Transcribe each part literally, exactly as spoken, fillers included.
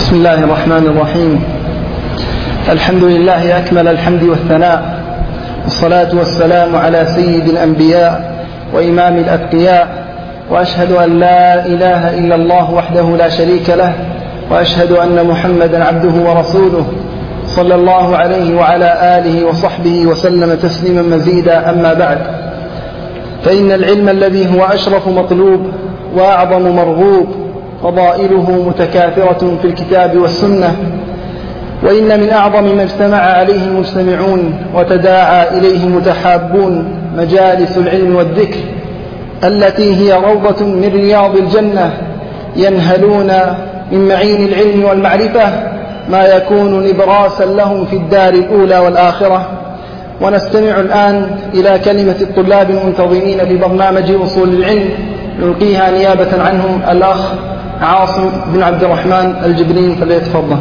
بسم الله الرحمن الرحيم. الحمد لله أكمل الحمد والثناء، والصلاة والسلام على سيد الأنبياء وإمام الأتقياء، وأشهد أن لا إله إلا الله وحده لا شريك له، وأشهد أن محمدا عبده ورسوله صلى الله عليه وعلى آله وصحبه وسلم تسليما مزيدا. أما بعد، فإن العلم الذي هو أشرف مطلوب وأعظم مرغوب فضائله متكاثرة في الكتاب والسنة، وإن من أعظم ما اجتمع عليه المجتمعون وتداعى إليه متحابون مجالس العلم والذكر، التي هي روضة من رياض الجنة، ينهلون من معين العلم والمعرفة ما يكون نبراسا لهم في الدار الأولى والآخرة. ونستمع الآن إلى كلمة الطلاب المنتظمين لبرنامج أصول العلم، نلقيها نيابة عنهم الأخ عاصم بن عبد الرحمن الجبرين، فليتفضل.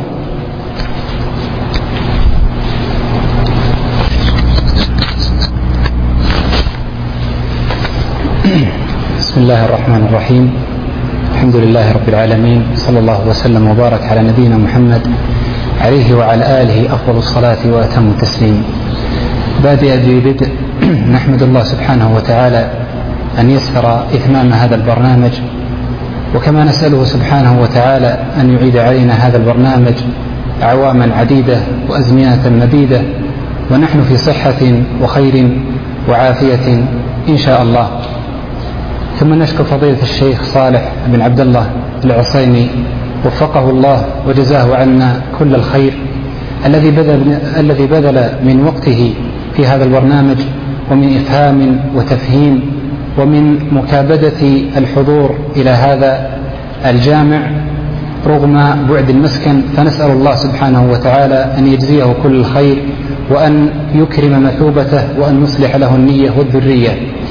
بسم الله الرحمن الرحيم. الحمد لله رب العالمين، صلى الله وسلم وبارك على نبينا محمد عليه وعلى آله أفضل الصلاة وأتم التسليم. بادئ ببدء نحمد الله سبحانه وتعالى أن يسر إتمام هذا البرنامج، وكما نسأله سبحانه وتعالى أن يعيد علينا هذا البرنامج أعواما عديدة وأزمنة مديدة ونحن في صحة وخير وعافية إن شاء الله. ثم نشكر فضيلة الشيخ صالح بن عبد الله العصيمي وفقه الله وجزاه عنا كل الخير الذي بذل, الذي بذل من وقته في هذا البرنامج، ومن إفهام وتفهيم، ومن مكابدة الحضور إلى هذا الجامع رغم بعد المسكن. فنسأل الله سبحانه وتعالى أن يجزيه كل الخير، وأن يكرم مثوبته، وأن يصلح له النية والذرية.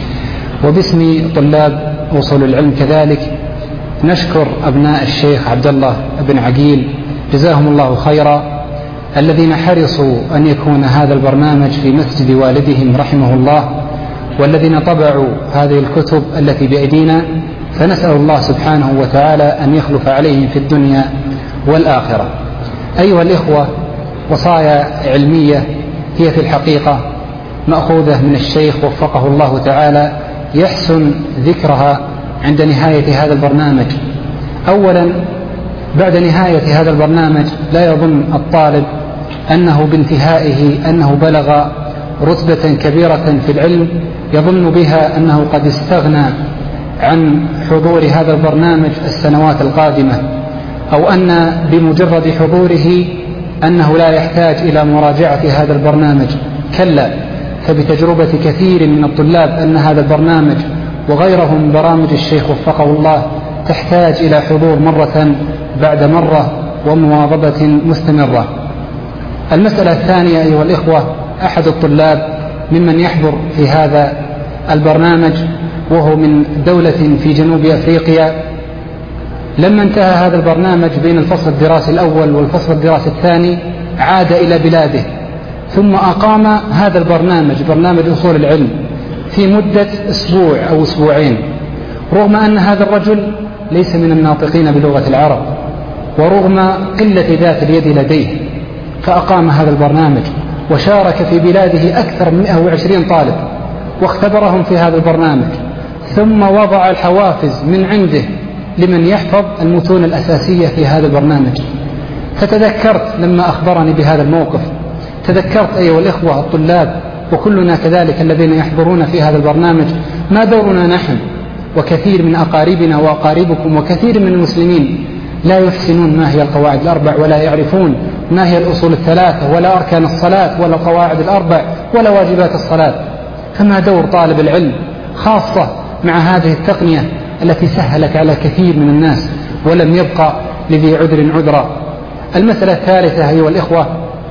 وباسم طلاب أصول العلم كذلك نشكر أبناء الشيخ عبد الله بن عقيل جزاهم الله خيرا، الذين حرصوا أن يكون هذا البرنامج في مسجد والدهم رحمه الله، والذين طبعوا هذه الكتب التي بأيدينا. فنسأل الله سبحانه وتعالى أن يخلف عليهم في الدنيا والآخرة. أيها الإخوة، وصايا علمية هي في الحقيقة مأخوذة من الشيخ وفقه الله تعالى، يحسن ذكرها عند نهاية هذا البرنامج. أولا، بعد نهاية هذا البرنامج لا يظن الطالب أنه بانتهائه أنه بلغ رتبة كبيرة في العلم يظن بها أنه قد استغنى عن حضور هذا البرنامج السنوات القادمة، أو أن بمجرد حضوره أنه لا يحتاج إلى مراجعة هذا البرنامج. كلا، فبتجربة كثير من الطلاب أن هذا البرنامج وغيره من برامج الشيخ وفقه الله تحتاج إلى حضور مرة بعد مرة ومواظبة مستمرة. المسألة الثانية أيها الإخوة، أحد الطلاب ممن يحضر في هذا البرنامج وهو من دولة في جنوب أفريقيا، لما انتهى هذا البرنامج بين الفصل الدراسي الأول والفصل الدراسي الثاني عاد إلى بلاده، ثم أقام هذا البرنامج برنامج أصول العلم في مدة أسبوع أو أسبوعين، رغم أن هذا الرجل ليس من الناطقين بلغة العرب، ورغم قلة ذات اليد لديه، فأقام هذا البرنامج وشارك في بلاده أكثر من مئة وعشرين طالب واختبرهم في هذا البرنامج، ثم وضع الحوافز من عنده لمن يحفظ المتون الأساسية في هذا البرنامج. فتذكرت لما أخبرني بهذا الموقف، تذكرت أيها الإخوة الطلاب وكلنا كذلك الذين يحضرون في هذا البرنامج ما دورنا نحن وكثير من أقاربنا وأقاربكم وكثير من المسلمين لا يحسنون ما هي القواعد الأربع، ولا يعرفون ما هي الأصول الثلاثة، ولا أركان الصلاة، ولا القواعد الأربع، ولا واجبات الصلاة. فما دور طالب العلم، خاصة مع هذه التقنية التي سهلت على كثير من الناس ولم يبقى لذي عذر عذرا. المسألة الثالثة أيها الإخوة،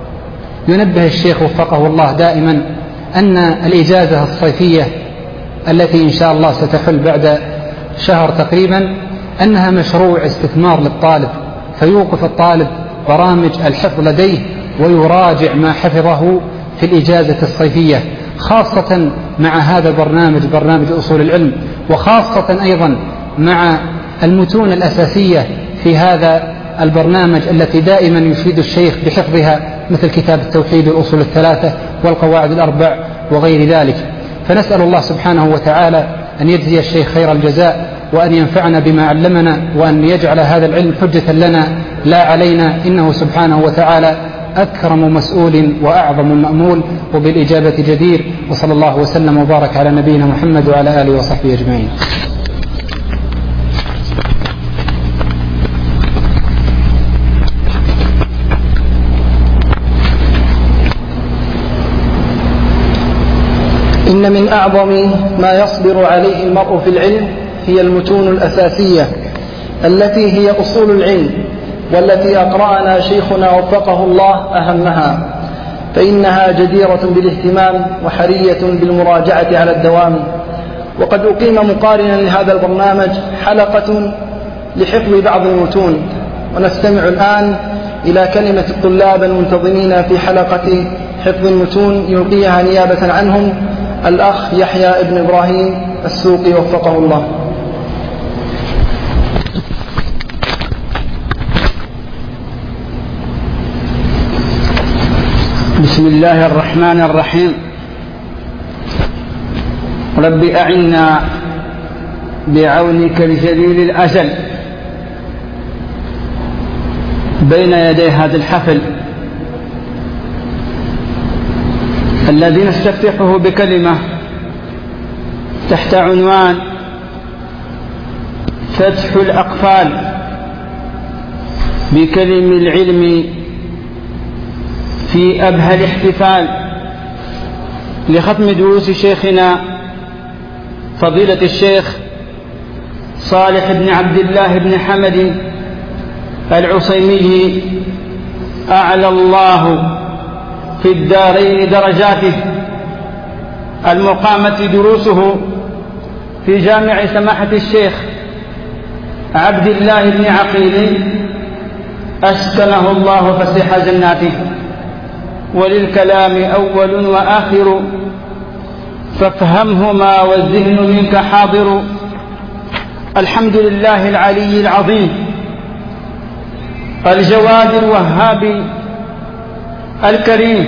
ينبه الشيخ وفقه الله دائما أن الإجازة الصيفية التي إن شاء الله ستحل بعد شهر تقريبا أنها مشروع استثمار للطالب، فيوقف الطالب برامج الحفظ لديه ويراجع ما حفظه في الإجازة الصيفية، خاصة مع هذا البرنامج برنامج أصول العلم، وخاصة أيضا مع المتون الأساسية في هذا البرنامج التي دائما يفيد الشيخ بحفظها، مثل كتاب التوحيد والأصول الثلاثة والقواعد الأربع وغير ذلك. فنسأل الله سبحانه وتعالى أن يجزي الشيخ خير الجزاء، وأن ينفعنا بما علمنا، وأن يجعل هذا العلم حجة لنا لا علينا، إنه سبحانه وتعالى أكرم مسؤول وأعظم مأمول وبالإجابة جدير. وصلى الله وسلم وبارك على نبينا محمد وعلى آله وصحبه أجمعين. إن من أعظم ما يصبر عليه المرء في العلم هي المتون الأساسية التي هي أصول العلم، والتي أقرأنا شيخنا وفقه الله أهمها، فإنها جديرة بالاهتمام وحرية بالمراجعة على الدوام. وقد أقيم مقارنا لهذا البرنامج حلقة لحفظ بعض المتون، ونستمع الآن إلى كلمة الطلاب المنتظمين في حلقة حفظ المتون يلقيها نيابة عنهم الأخ يحيى ابن إبراهيم السوقي وفقه الله. بسم الله الرحمن الرحيم. رب أعنا بعونك الجليل الأجل بين يدي هذا الحفل الذي نستفتحه بكلمة تحت عنوان فتح الأقفال بكلم العلم في أبهى الاحتفال، لختم دروس شيخنا فضيلة الشيخ صالح بن عبد الله بن حمد العصيمي، أعلى الله في الدارين درجاته، المقامة دروسه في جامع سماحة الشيخ عبد الله بن عقيل أسكنه الله فسيح جناته. وللكلام أول وآخر فافهمهما والذهن منك حاضر. الحمد لله العلي العظيم الجواد الوهاب الكريم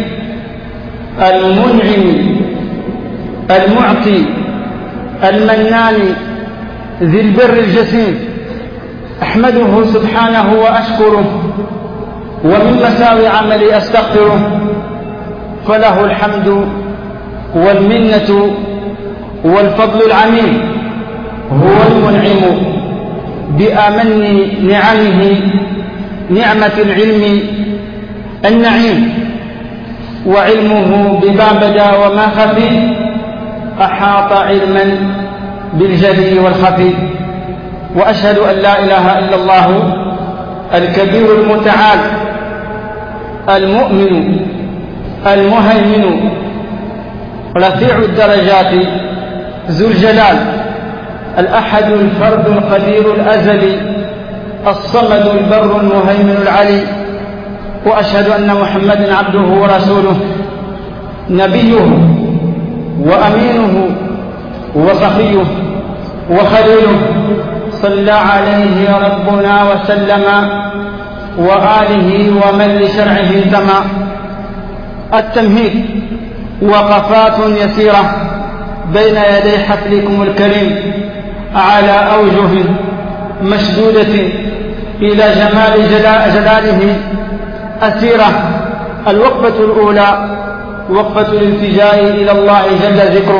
المنعم المعطي المنان ذي البر الجسيم، أحمده سبحانه وأشكره، ومن مساوي عملي أستغفره، فله الحمد والمنة والفضل العميم. هو المنعم بأمن نعمه نعمة العلم النعيم، وعلمه بما بدا وما خفي أحاط علما بالجلي والخفي. وأشهد أن لا إله إلا الله الكبير المتعال المؤمن المهيمن رفيع الدرجات ذو الجلال الأحد الفرد القدير الأزلي الصمد البر المهيمن العلي. وأشهد أن محمدا عبده ورسوله نبيه وأمينه وصفيه وخليله، صلى عليه ربنا وسلم وآله ومن لشرعه انتمى. التمهيد وقفات يسيرة بين يدي حفلكم الكريم على أوجه مشدودة إلى جمال جلاله أسيرة. الوقفة الأولى وقفة الالتجاء إلى الله جل ذكره،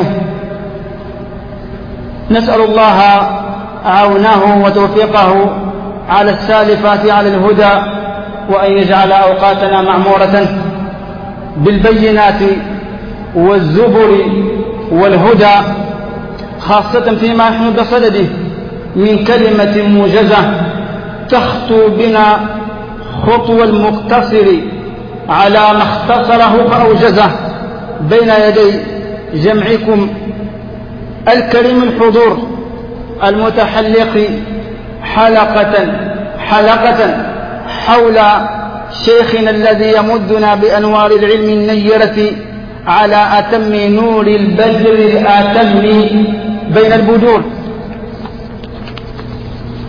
نسأل الله عونه وتوفيقه على السالفات على الهدى، وأن يجعل أوقاتنا معمورة بالبينات والزبر والهدى، خاصة فيما نحن بصدده من كلمة موجزة تخطو بنا خطوة المقتصر على ما اختصره فأوجزه بين يدي جمعكم الكريم الحضور المتحلق حلقة حلقة حول شيخنا الذي يمدنا بأنوار العلم النيرة على أتم نور البدر الآتم بين البدور.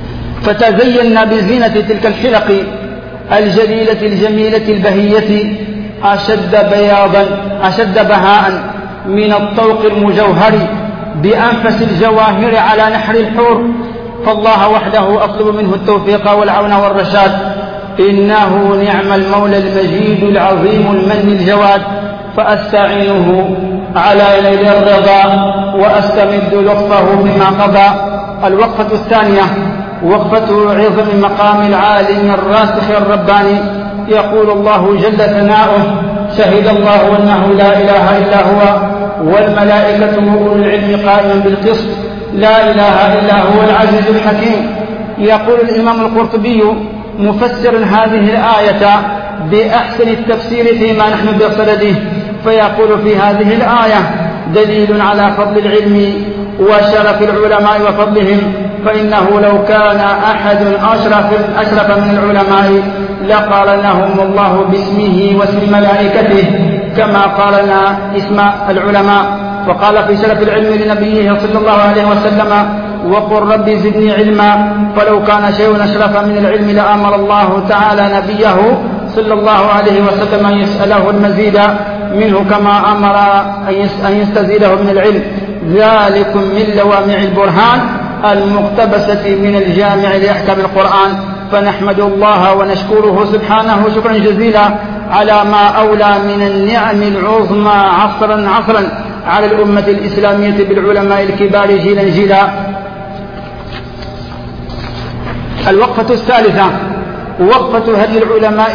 فتزينا بزينة تلك الحلق الجليلة الجميلة البهية أشد بياضا أشد بهاء من الطوق المجوهر بأنفس الجواهر على نحر الحور. فالله وحده أطلب منه التوفيق والعون والرشاد، إنه نعم المولى المجيد العظيم المن الجواد. فأستعينه على نيل الرضا وأستمد لطفه فيما قضى. الوقفة الثانية وقفة عظم مقام العالم الراسخ الرباني. يقول الله جل ثناؤه: شهد الله أنه لا إله إلا هو والملائكة وأولو العلم قائما بالقسط لا إله إلا هو العزيز الحكيم. يقول الإمام القرطبي مفسرا هذه الآية بأحسن التفسير فيما نحن بصدده، فيقول في هذه الآية دليل على فضل العلم وشرف العلماء وفضلهم، فإنه لو كان أحد أشرف, أشرف من العلماء لقال لهم الله باسمه واسم ملائكته كما قال لنا اسم العلماء. وقال في شرف العلم لنبيه صلى الله عليه وسلم: وقل رب زدني علما. فلو كان شيء أشرف من العلم لأمر الله تعالى نبيه صلى الله عليه وسلم أن يسأله المزيد منه كما أمر أن يستزيده من العلم. ذلك من لوامع البرهان المقتبسة من الجامع لأحكام القرآن. فنحمد الله ونشكره سبحانه شكرا جزيلا على ما أولى من النعم العظمى عصرا عصرا على الأمة الإسلامية بالعلماء الكبار جيلا جيلا. الوقفة الثالثة وقفة هدي العلماء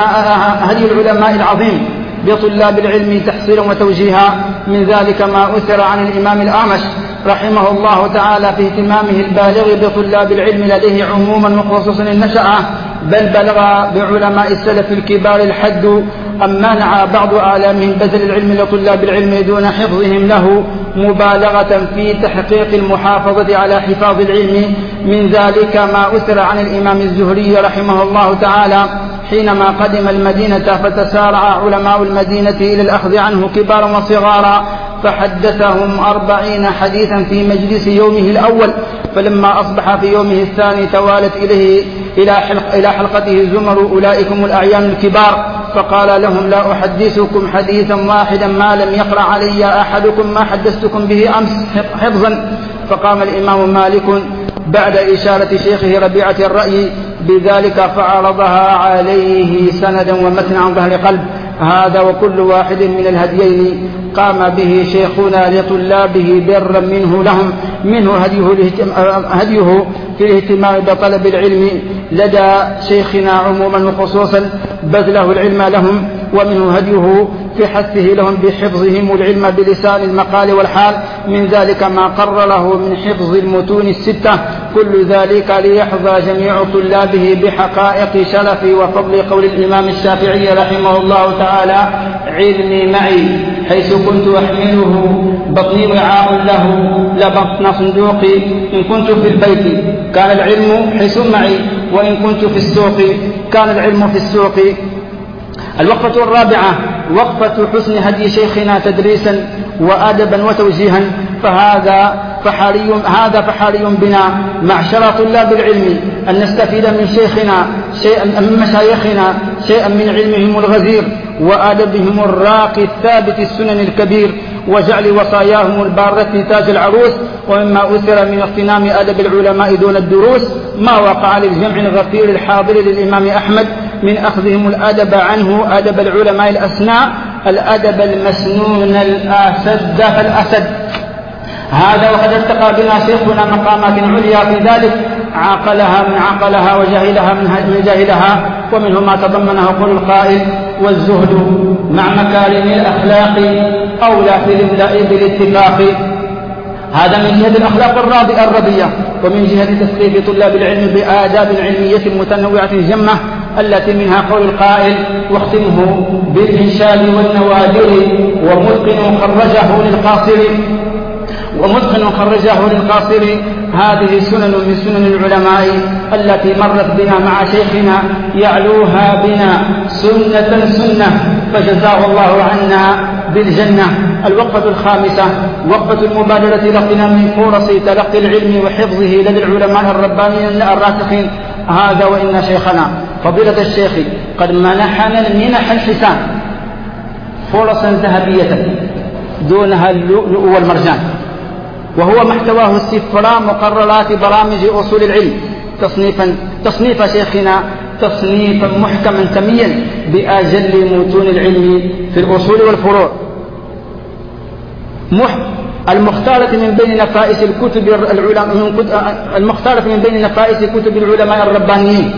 هدي العلماء العظيم بطلاب العلم تحصيلا وتوجيها. من ذلك ما أثر عن الإمام الأعمش رحمه الله تعالى في اهتمامه البالغ بطلاب العلم لديه عموما وخصوصا النشأة، بل بلغ بعلماء السلف الكبار الحد أم منع بعض أعلامهم بذل العلم لطلاب العلم دون حفظهم له مبالغة في تحقيق المحافظة على حفاظ العلم. من ذلك ما أثر عن الإمام الزهري رحمه الله تعالى حينما قدم المدينة فتسارع علماء المدينة إلى الأخذ عنه كبارا وصغارا، فحدثهم أربعين حديثا في مجلس يومه الأول، فلما أصبح في يومه الثاني توالت إليه إلى, حلق إلى حلقته زمر أولئكم الأعيان الكبار، فقال لهم: لا أحدثكم حديثا واحدا ما لم يقرأ علي أحدكم ما حدثتكم به أمس حفظا. فقام الإمام مالك بعد إشارة شيخه ربيعة الرأي بذلك فعرضها عليه سندا ومتنا عن ظهر قلب. هذا وكل واحد من الهديين قام به شيخنا لطلابه برا منه لهم، منه هديه, هديه في الاهتمام بطلب العلم لدى شيخنا عموما وخصوصا بذله العلم لهم، ومنه هديه في حثه لهم بحفظهم العلم بلسان المقال والحال. من ذلك ما قرره من حفظ المتون الستة، كل ذلك ليحظى جميع طلابه بحقائق شرف وفضل قول الإمام الشافعي رحمه الله تعالى: علمي معي حيث كنت أحمله، بطني وعاء له لا بطن صندوقي، إن كنت في البيت كان العلم حيث معي، وإن كنت في السوق كان العلم في السوق. الوقفة الرابعة وقفة حسن هدي شيخنا تدريسا وأدبا وتوجيها. فهذا فحري هذا فحري بنا معشر طلاب العلم أن نستفيد من شيخنا شيئا من مشايخنا شيئا من علمهم الغزير وأدبهم الراقي الثابت السنن الكبير، وجعل وصاياهم البارة تاج العروس. ومما أثر من اغتنام أدب العلماء دون الدروس ما وقع للجمع الغفير الحاضر للإمام أحمد من أخذهم الأدب عنه أدب العلماء الأسناء، الأدب المسنون الأسد فالأسد. هذا وقد ارتقى بنا شيخنا مقامات عليا في ذلك، عقلها من عقلها وجاهلها من جاهلها، ومنه ما تضمنه قول القائل: والزهد مع مكارم الأخلاق أولى في الإملاء بالاتفاق. هذا من جهة الأخلاق الرضية، ومن جهة تثقيف طلاب العلم بآداب علمية متنوعة جمة، التي منها قول القائل: واختمه بالإنشاد والنوادر ومتقن خرجه للقاصر. ومتقن خرجه للقاصر. هذه سنن من سنن العلماء التي مرت بنا مع شيخنا يعلوها بنا سنة سنة، فجزاه الله عنا بالجنة. الوقفة الخامسة وقفة المبادرة لاغتنام فرص تلقي العلم وحفظه لدى العلماء الربانيين الراسخين. هذا وإن شيخنا فضيلة الشيخ قد منحنا المنح الحسان فرصا ذهبية دونها اللؤلؤ والمرجان، وهو محتواه استفراء مقررات برامج أصول العلم تصنيفا تصنيف شيخنا تصنيفا محكما سميا بأجل متون العلم في الأصول والفروع، المختارة من بين نفائس الكتب العلماء المختارة من بين نفائس كتب العلماء الربانيين،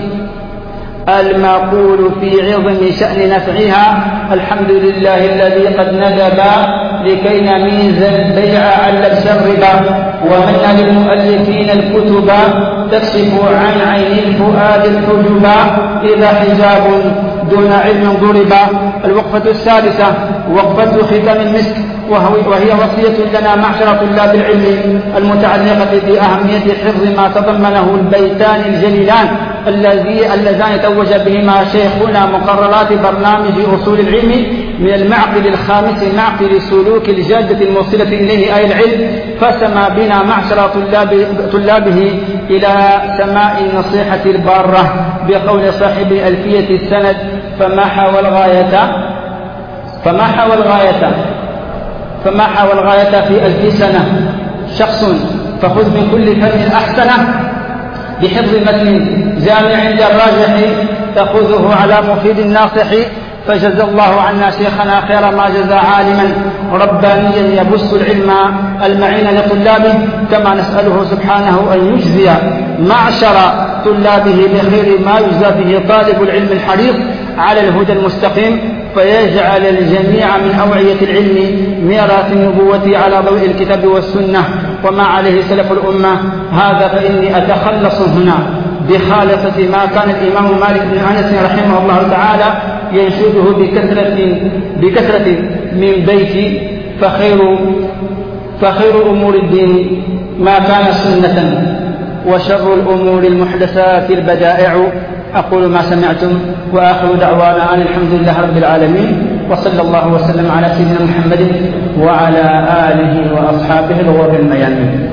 المقول في عظم شأن نفعها الحمد لله الذي قد ندب لكي نميز البيع على الشرب، ومن للمؤلفين الكتب تكشف عن عين الفؤاد الحجب إذا حجاب دون علم ضرب. الوقفة السادسة وقفة ختام المسك، وهي وصية لنا معشر طلاب العلم المتعلقة بأهمية حفظ ما تضمنه البيتان الجليلان اللذان توج بهما شيخنا مقررات برنامج أصول العلم من المعقد الخامس معقد سلوك الجادة الموصلة إليه أي العلم، فسما بنا معشر طلاب طلابه إلى سماء النصيحة البارة بقول صاحب ألفية السند فما حاول الغاية فما حاول الغاية فما حاول الغاية في ألف سنة شخص فخذ من كل فن أحسنه بحفظ متن جامع عند الراجح تأخذه على مفيد الناصح. فجزى الله عنا شيخنا خير ما جزى عالما ربانيا يبث العلم المعين لطلابه، كما نسأله سبحانه أن يجزي معشر طلابه بخير ما يجزى به طالب العلم الحريص على الهدى المستقيم، فيجعل الجميع من أوعية العلم ميراث النبوة على ضوء الكتاب والسنة وما عليه سلف الأمة. هذا فإني أتخلص هنا بخالصة ما كان الإمام مالك بن أنس رحمه الله تعالى ينشده بكثرة, بكثرة من بيت فخير, فخير أمور الدين ما كان سنة وشر الأمور المحدثات البدائع. أقول ما سمعتم وآخر دعوانا أن الحمد لله رب العالمين، وصلى الله وسلم على سيدنا محمد وعلى آله وأصحابه الغر الميامين.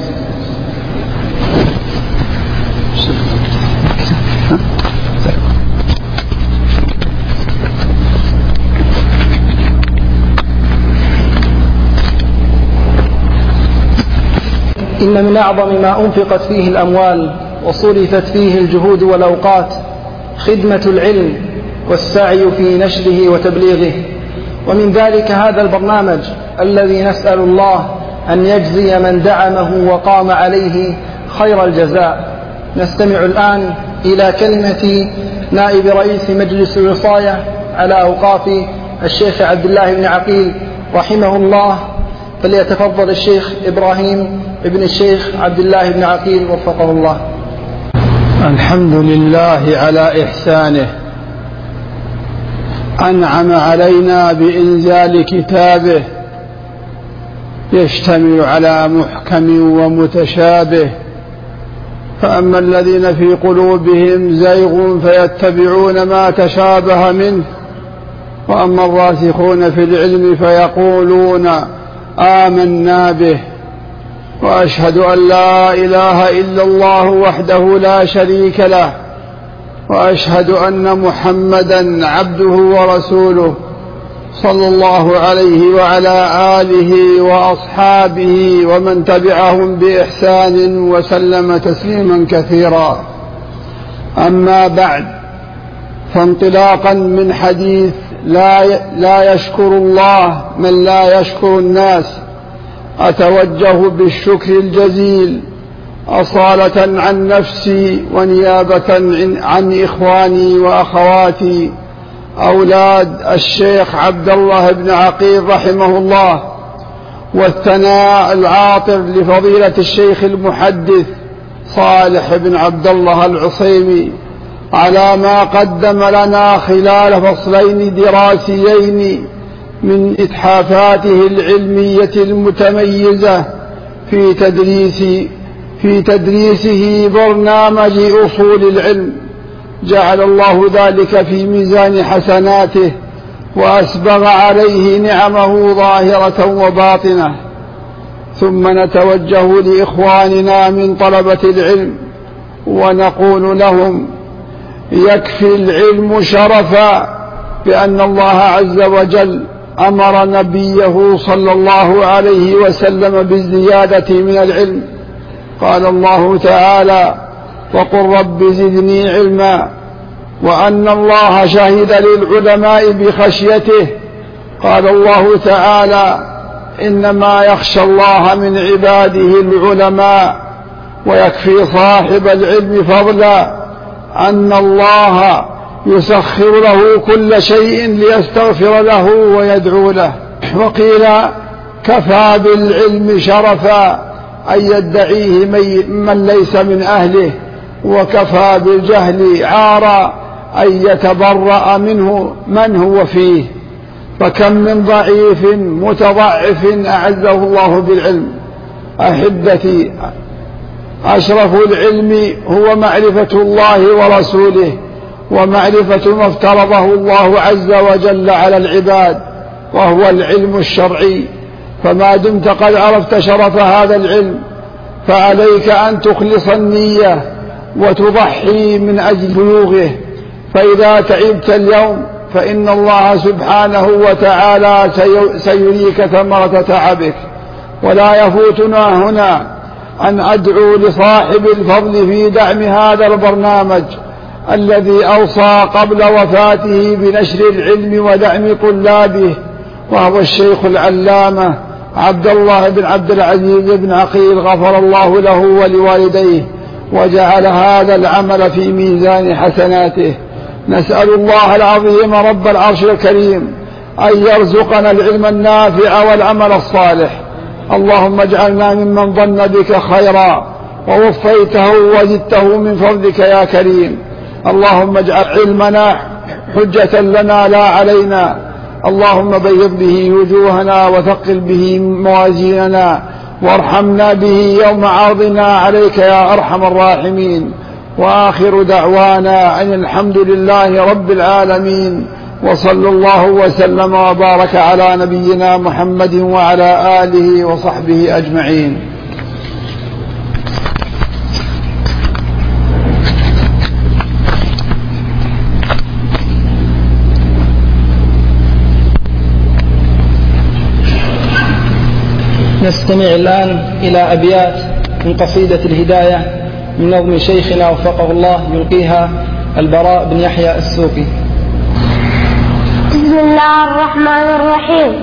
إن من أعظم ما أنفقت فيه الأموال وصرفت فيه الجهود والأوقات خدمة العلم والسعي في نشره وتبليغه، ومن ذلك هذا البرنامج الذي نسأل الله أن يجزي من دعمه وقام عليه خير الجزاء. نستمع الآن إلى كلمة نائب رئيس مجلس الوصاية على أوقاف الشيخ عبد الله بن عقيل رحمه الله، فليتفضل الشيخ إبراهيم ابن الشيخ عبد الله بن عقيل وفقه الله. الحمد لله على إحسانه، أنعم علينا بإنزال كتابه يشتمل على محكم ومتشابه، فأما الذين في قلوبهم زيغ فيتبعون ما تشابه منه، وأما الراسخون في العلم فيقولون آمنا به. وأشهد أن لا إله إلا الله وحده لا شريك له، وأشهد أن محمدا عبده ورسوله صلى الله عليه وعلى آله وأصحابه ومن تبعهم بإحسان وسلم تسليما كثيرا. أما بعد، فانطلاقا من حديث لا لا يشكر الله من لا يشكر الناس، أتوجه بالشكر الجزيل أصالة عن نفسي ونيابة عن إخواني وأخواتي أولاد الشيخ عبد الله بن عقيل رحمه الله، والثناء العاطر لفضيلة الشيخ المحدث صالح بن عبد الله العصيمي على ما قدم لنا خلال فصلين دراسيين من إتحافاته العلمية المتميزة في تدريس في تدريسه برنامج أصول العلم، جعل الله ذلك في ميزان حسناته وأسبغ عليه نعمه ظاهرة وباطنة. ثم نتوجه لإخواننا من طلبة العلم ونقول لهم: يكفي العلم شرفا بأن الله عز وجل أمر نبيه صلى الله عليه وسلم بالزيادة من العلم. قال الله تعالى: وقل رب زدني علما، وأن الله شهد للعلماء بخشيته. قال الله تعالى: إنما يخشى الله من عباده العلماء. ويكفي صاحب العلم فضلا أن الله يسخر له كل شيء ليستغفر له ويدعو له. وقيل: كفى بالعلم شرفا أن يدعيه من ليس من أهله، وكفى بالجهل عارا أن يتبرأ منه من هو فيه. فكم من ضعيف متضعف أعزه الله بالعلم. أحبتي، أشرف العلم هو معرفة الله ورسوله، ومعرفة ما افترضه الله عز وجل على العباد، وهو العلم الشرعي. فما دمت قد عرفت شرف هذا العلم فعليك أن تخلص النية وتضحي من أجل بلوغه. فإذا تعبت اليوم فإن الله سبحانه وتعالى سيريك ثمرة تعبك. ولا يفوتنا هنا أن أدعو لصاحب الفضل في دعم هذا البرنامج الذي أوصى قبل وفاته بنشر العلم ودعم طلابه، وهو الشيخ العلامة عبد الله بن عبد العزيز بن عقيل، غفر الله له ولوالديه وجعل هذا العمل في ميزان حسناته. نسأل الله العظيم رب العرش الكريم أن يرزقنا العلم النافع والعمل الصالح. اللهم اجعلنا ممن ظن بك خيرا ووفيته وزدته من فضلك يا كريم. اللهم اجعل علمنا حجة لنا لا علينا. اللهم بيض به وجوهنا وثقل به موازيننا، وارحمنا به يوم عرضنا عليك يا أرحم الراحمين. وآخر دعوانا أن الحمد لله رب العالمين، وصلى الله وسلم وبارك على نبينا محمد وعلى آله وصحبه أجمعين. نستمع الآن إلى أبيات من قصيدة الهداية من نظم شيخنا وفقه الله، يلقيها البراء بن يحيى السوقي. بسم الله الرحمن الرحيم.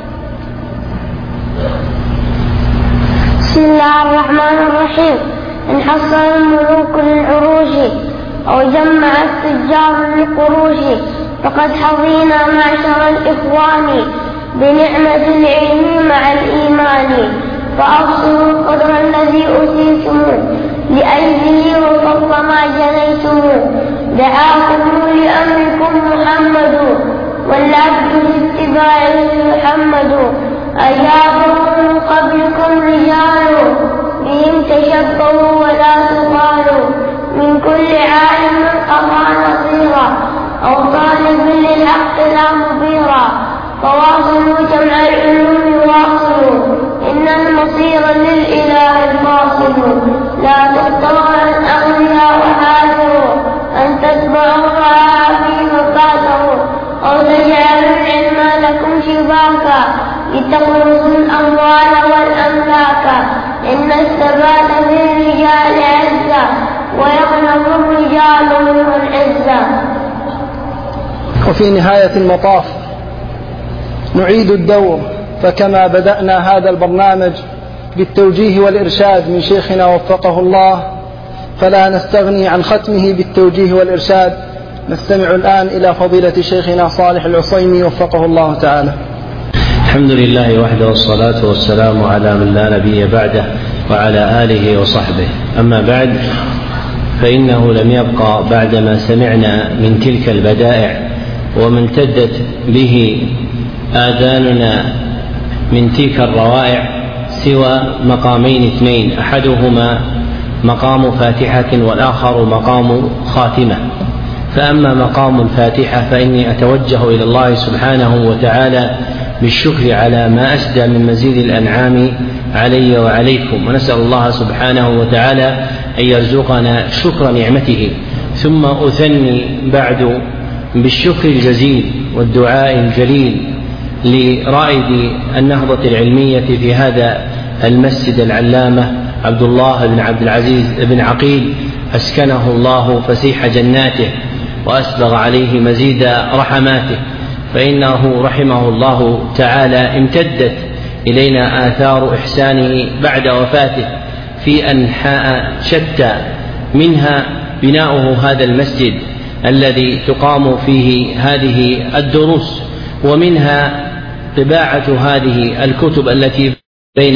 بسم الله الرحمن الرحيم. إن حصل الملوك للعروش أو جمع التجار للقروش فقد حظينا معشر الإخوان بنعمة العلم مع الإيمان. فأبصروا القدر الذي أوتيتم لأجله وفضل ما جنيتم. دعاكم لأمركم محمد والعبد لاتباعه محمد. أجابكم من قبلكم رجال بهم تشبهوا ولا تقالوا. من كل عالم قضى نصيرا أو طالب للحق لا مبيرا. فواصلوا جمع العلوم واصلوا إن المصير للإله الفاصل. لا تختاروا عن أغنياء وحاذروا أن تتبعوها في مقاتلوا. أو تجعلوا العلم لكم شباكا لتخلصوا الأموال والأملاك. إن الثبات للرجال عزة ويغنم الرجال منه العزة. وفي نهاية المطاف نعيد الدور، فكما بدأنا هذا البرنامج بالتوجيه والإرشاد من شيخنا وفقه الله فلا نستغني عن ختمه بالتوجيه والإرشاد. نستمع الآن إلى فضيلة شيخنا صالح العصيمي وفقه الله تعالى. الحمد لله وحده، والصلاة والسلام على من لا نبي بعده وعلى آله وصحبه. أما بعد، فإنه لم يبقى بعدما سمعنا من تلك البدائع وما امتدت به آذاننا من تلك الروائع سوى مقامين اثنين، أحدهما مقام فاتحة والآخر مقام خاتمة. فأما مقام الفاتحة فإني أتوجه إلى الله سبحانه وتعالى بالشكر على ما أسدى من مزيد الأنعام علي وعليكم، ونسأل الله سبحانه وتعالى أن يرزقنا شكر نعمته. ثم أثني بعد بالشكر الجزيل والدعاء الجليل لرائد النهضة العلمية في هذا المسجد العلامة عبد الله بن عبد العزيز بن عقيل، أسكنه الله فسيح جناته وأسبغ عليه مزيد رحماته، فإنه رحمه الله تعالى امتدت إلينا آثار إحسانه بعد وفاته في أنحاء شتى، منها بناؤه هذا المسجد الذي تقام فيه هذه الدروس، ومنها طباعة هذه الكتب التي بين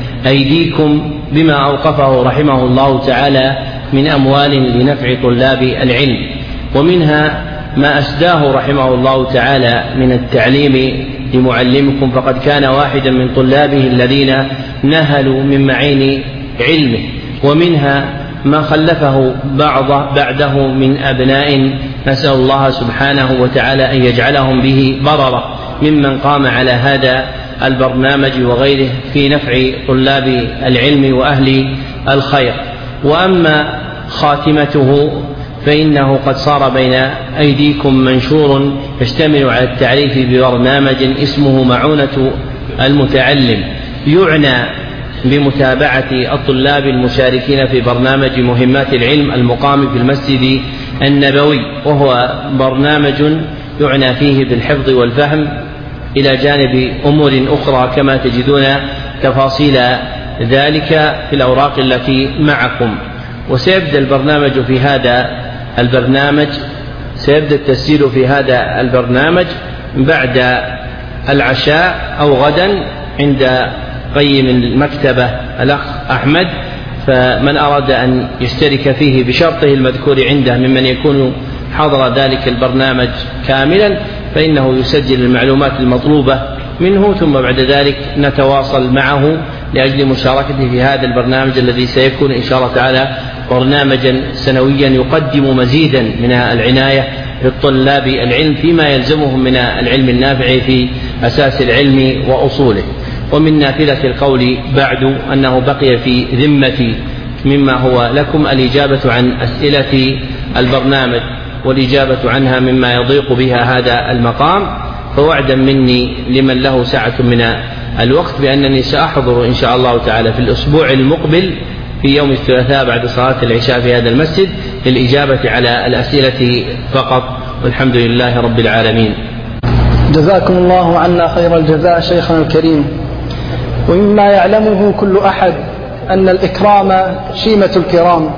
أيديكم بما أوقفه رحمه الله تعالى من أموال لنفع طلاب العلم، ومنها ما أسداه رحمه الله تعالى من التعليم لمعلمكم، فقد كان واحدا من طلابه الذين نهلوا من معين علمه، ومنها ما خلفه بعض بعده من أبناء نسأل الله سبحانه وتعالى أن يجعلهم به بررة ممن قام على هذا البرنامج وغيره في نفع طلاب العلم وأهل الخير. وأما خاتمته فإنه قد صار بين أيديكم منشور يشتمل على التعريف ببرنامج اسمه معونة المتعلم، يعنى بمتابعة الطلاب المشاركين في برنامج مهمات العلم المقام في المسجد النبوي، وهو برنامج يعنى فيه بالحفظ والفهم إلى جانب أمور أخرى كما تجدون تفاصيل ذلك في الأوراق التي معكم. وسيبدأ البرنامج في هذا البرنامج سيبدأ التسجيل في هذا البرنامج بعد العشاء أو غدا عند قيم المكتبة الأخ أحمد، فمن أراد أن يشترك فيه بشرطه المذكور عنده ممن يكون حضر ذلك البرنامج كاملا فإنه يسجل المعلومات المطلوبة منه، ثم بعد ذلك نتواصل معه لأجل مشاركته في هذا البرنامج الذي سيكون إن شاء الله تعالى برنامجا سنويا يقدم مزيدا من العناية للطلاب العلم فيما يلزمهم من العلم النافع في أساس العلم وأصوله. ومن نافلة القول بعد أنه بقي في ذمتي مما هو لكم الإجابة عن أسئلة البرنامج والإجابة عنها مما يضيق بها هذا المقام، فوعدا مني لمن له سعة من الوقت بأنني سأحضر إن شاء الله تعالى في الأسبوع المقبل في يوم الثلاثاء بعد صلاة العشاء في هذا المسجد للإجابة على الأسئلة فقط، والحمد لله رب العالمين. جزاكم الله عنا خير الجزاء شيخنا الكريم. ومما يعلمه كل أحد أن الإكرام شيمة الكرام،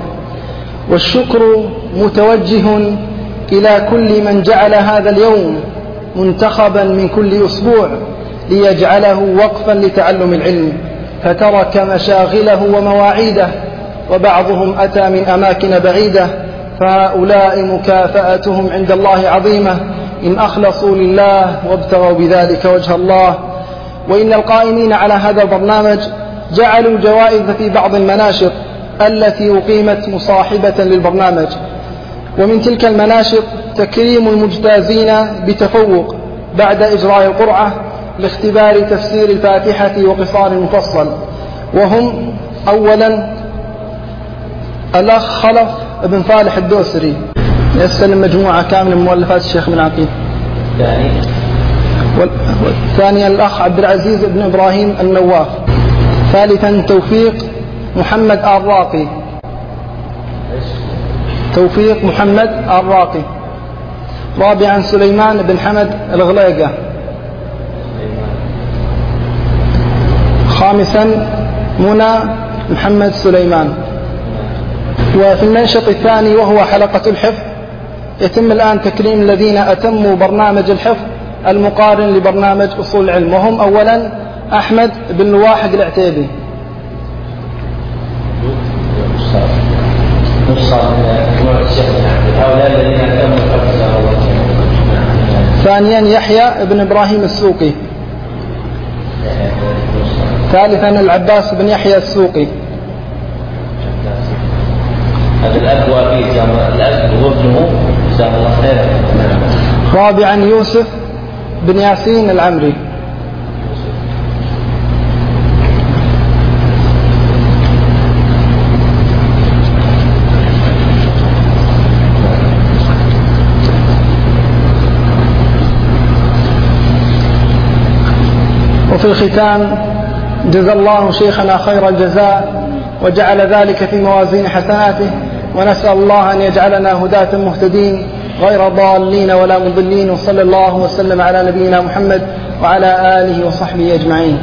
والشكر متوجه إلى كل من جعل هذا اليوم منتخبا من كل أسبوع ليجعله وقفا لتعلم العلم، فترك مشاغله ومواعيده، وبعضهم أتى من أماكن بعيدة، فهؤلاء مكافأتهم عند الله عظيمة إن أخلصوا لله وابتغوا بذلك وجه الله. وإن القائمين على هذا البرنامج جعلوا جوائز في بعض المناشط التي أقيمت مصاحبة للبرنامج، ومن تلك المناشط تكريم المجتازين بتفوق بعد إجراء القرعة لاختبار تفسير الفاتحة وقصار المفصل، وهم أولا الأخ خلف بن صالح الدوسري يستلم مجموعة كاملة من مؤلفات الشيخ بن عقيل. ثانيا الأخ عبد العزيز بن إبراهيم النواف. ثالثا توفيق محمد الراقي توفيق محمد الراقي. رابعا سليمان بن حمد الغليقة. خامسا منى محمد سليمان. وفي المنشط الثاني وهو حلقة الحفظ يتم الآن تكريم الذين أتموا برنامج الحفظ المقارن لبرنامج أصول العلم، وهم أولا أحمد بن لواحق العتيبي. ثانيا يحيى بن إبراهيم السوقي. ثالثا العباس بن يحيى السوقي. هذا الأب وأبيه الأب وابنه جزاهم الله خيرا. رابعا يوسف بن ياسين العمري. وفي الختام جزا الله شيخنا خير الجزاء وجعل ذلك في موازين حسناته، ونسأل الله أن يجعلنا هداة مهتدين غير ضالين ولا مضلين، وصلى الله وسلم على نبينا محمد وعلى آله وصحبه أجمعين.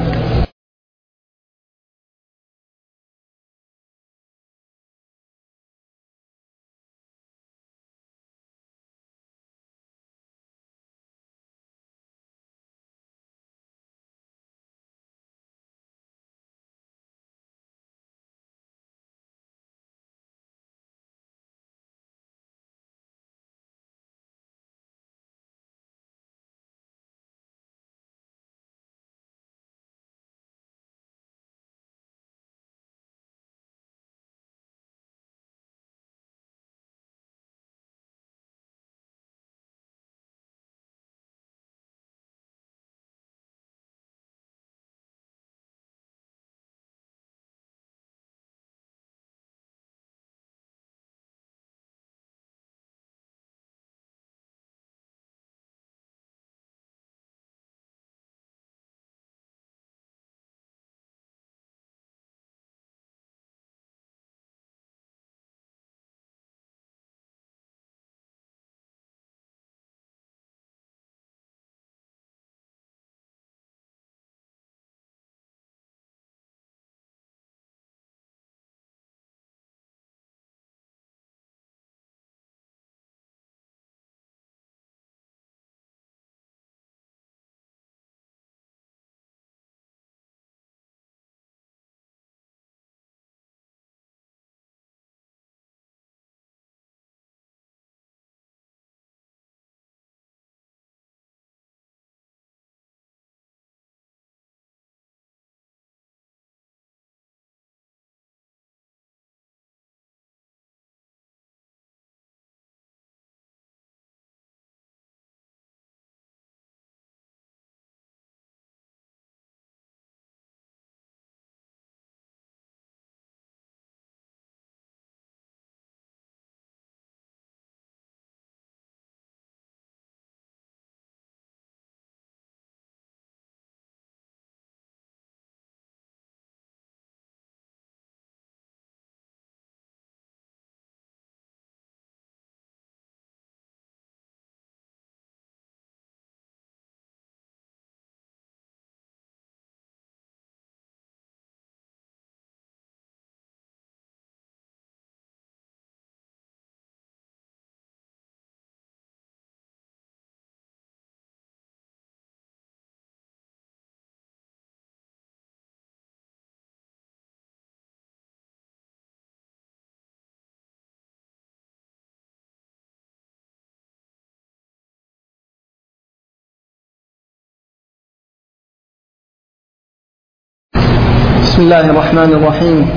بسم الله الرحمن الرحيم.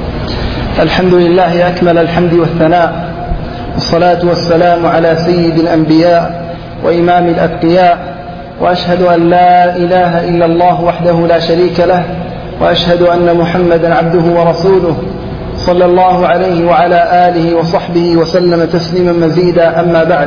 الحمد لله أكمل الحمد والثناء، والصلاة والسلام على سيد الأنبياء وإمام الأتقياء، وأشهد أن لا إله إلا الله وحده لا شريك له، وأشهد أن محمدا عبده ورسوله صلى الله عليه وعلى آله وصحبه وسلم تسليما مزيدا. أما بعد،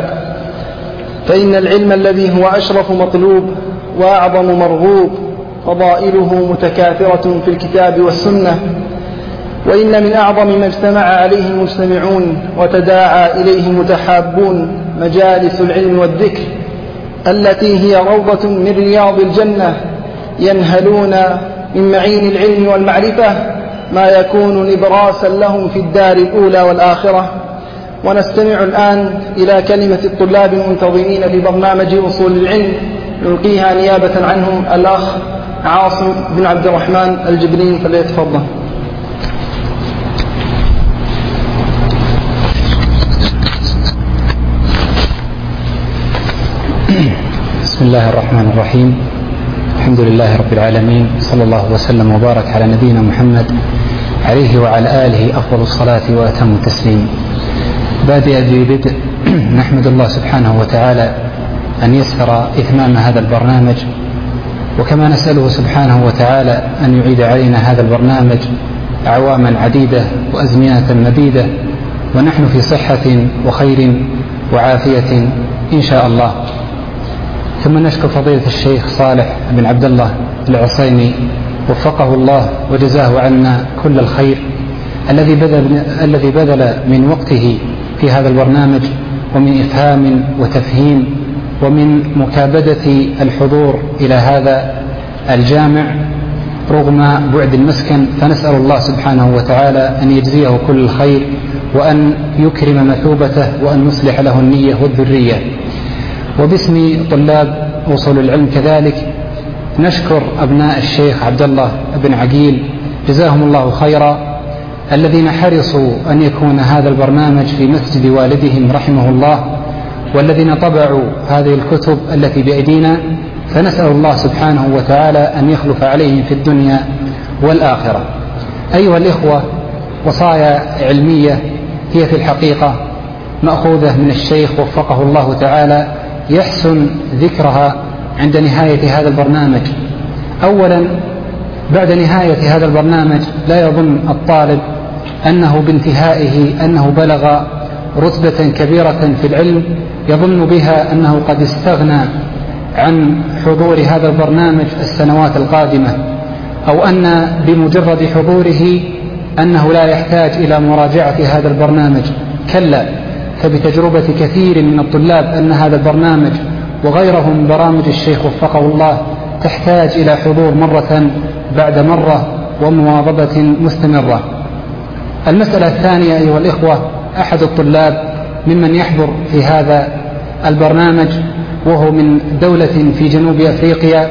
فإن العلم الذي هو أشرف مطلوب وأعظم مرغوب فضائله متكاثرة في الكتاب والسنة، وإن من أعظم ما اجتمع عليه المجتمعون وتداعى إليه متحابون مجالس العلم والذكر، التي هي روضة من رياض الجنة، ينهلون من معين العلم والمعرفة ما يكون نبراسا لهم في الدار الأولى والآخرة. ونستمع الآن إلى كلمة الطلاب المنتظمين لبرنامج أصول العلم، يلقيها نيابة عنهم الأخ عاصم بن عبد الرحمن الجبرين، فليتفضل. بسم الله الرحمن الرحيم. الحمد لله رب العالمين، صلى الله وسلم وبارك على نبينا محمد عليه وعلى آله أفضل الصلاة وأتم التسليم. بادئ ببدء نحمد الله سبحانه وتعالى أن يسر إتمام هذا البرنامج، وكما نسأله سبحانه وتعالى أن يعيد علينا هذا البرنامج أعواما عديدة وأزمنة مديدة ونحن في صحة وخير وعافية إن شاء الله. ثم نشكر فضيلة الشيخ صالح بن عبد الله العصيمي وفقه الله وجزاه عنا كل الخير الذي بذل, الذي بذل من وقته في هذا البرنامج، ومن إفهام وتفهيم ومن مكابدة الحضور إلى هذا الجامع رغم بعد المسكن. فنسأل الله سبحانه وتعالى أن يجزيه كل الخير وأن يكرم مثوبته وأن يصلح له النية والذرية. وباسم طلاب أصول العلم كذلك نشكر أبناء الشيخ عبد الله بن عقيل جزاهم الله خيرا، الذين حرصوا أن يكون هذا البرنامج في مسجد والدهم رحمه الله، والذين طبعوا هذه الكتب التي بأيدينا. فنسأل الله سبحانه وتعالى أن يخلف عليهم في الدنيا والآخرة. أيها الإخوة، وصايا علمية هي في الحقيقة مأخوذة من الشيخ وفقه الله تعالى، يحسن ذكرها عند نهاية هذا البرنامج. أولا، بعد نهاية هذا البرنامج لا يظن الطالب أنه بانتهائه أنه بلغ رتبة كبيرة في العلم يظن بها أنه قد استغنى عن حضور هذا البرنامج السنوات القادمة، أو أن بمجرد حضوره أنه لا يحتاج إلى مراجعة هذا البرنامج. كلا، فبتجربة كثير من الطلاب أن هذا البرنامج وغيره من برامج الشيخ وفقه الله تحتاج إلى حضور مرة بعد مرة ومواظبة مستمرة. المسألة الثانية أيها الإخوة، أحد الطلاب ممن يحضر في هذا البرنامج وهو من دولة في جنوب أفريقيا،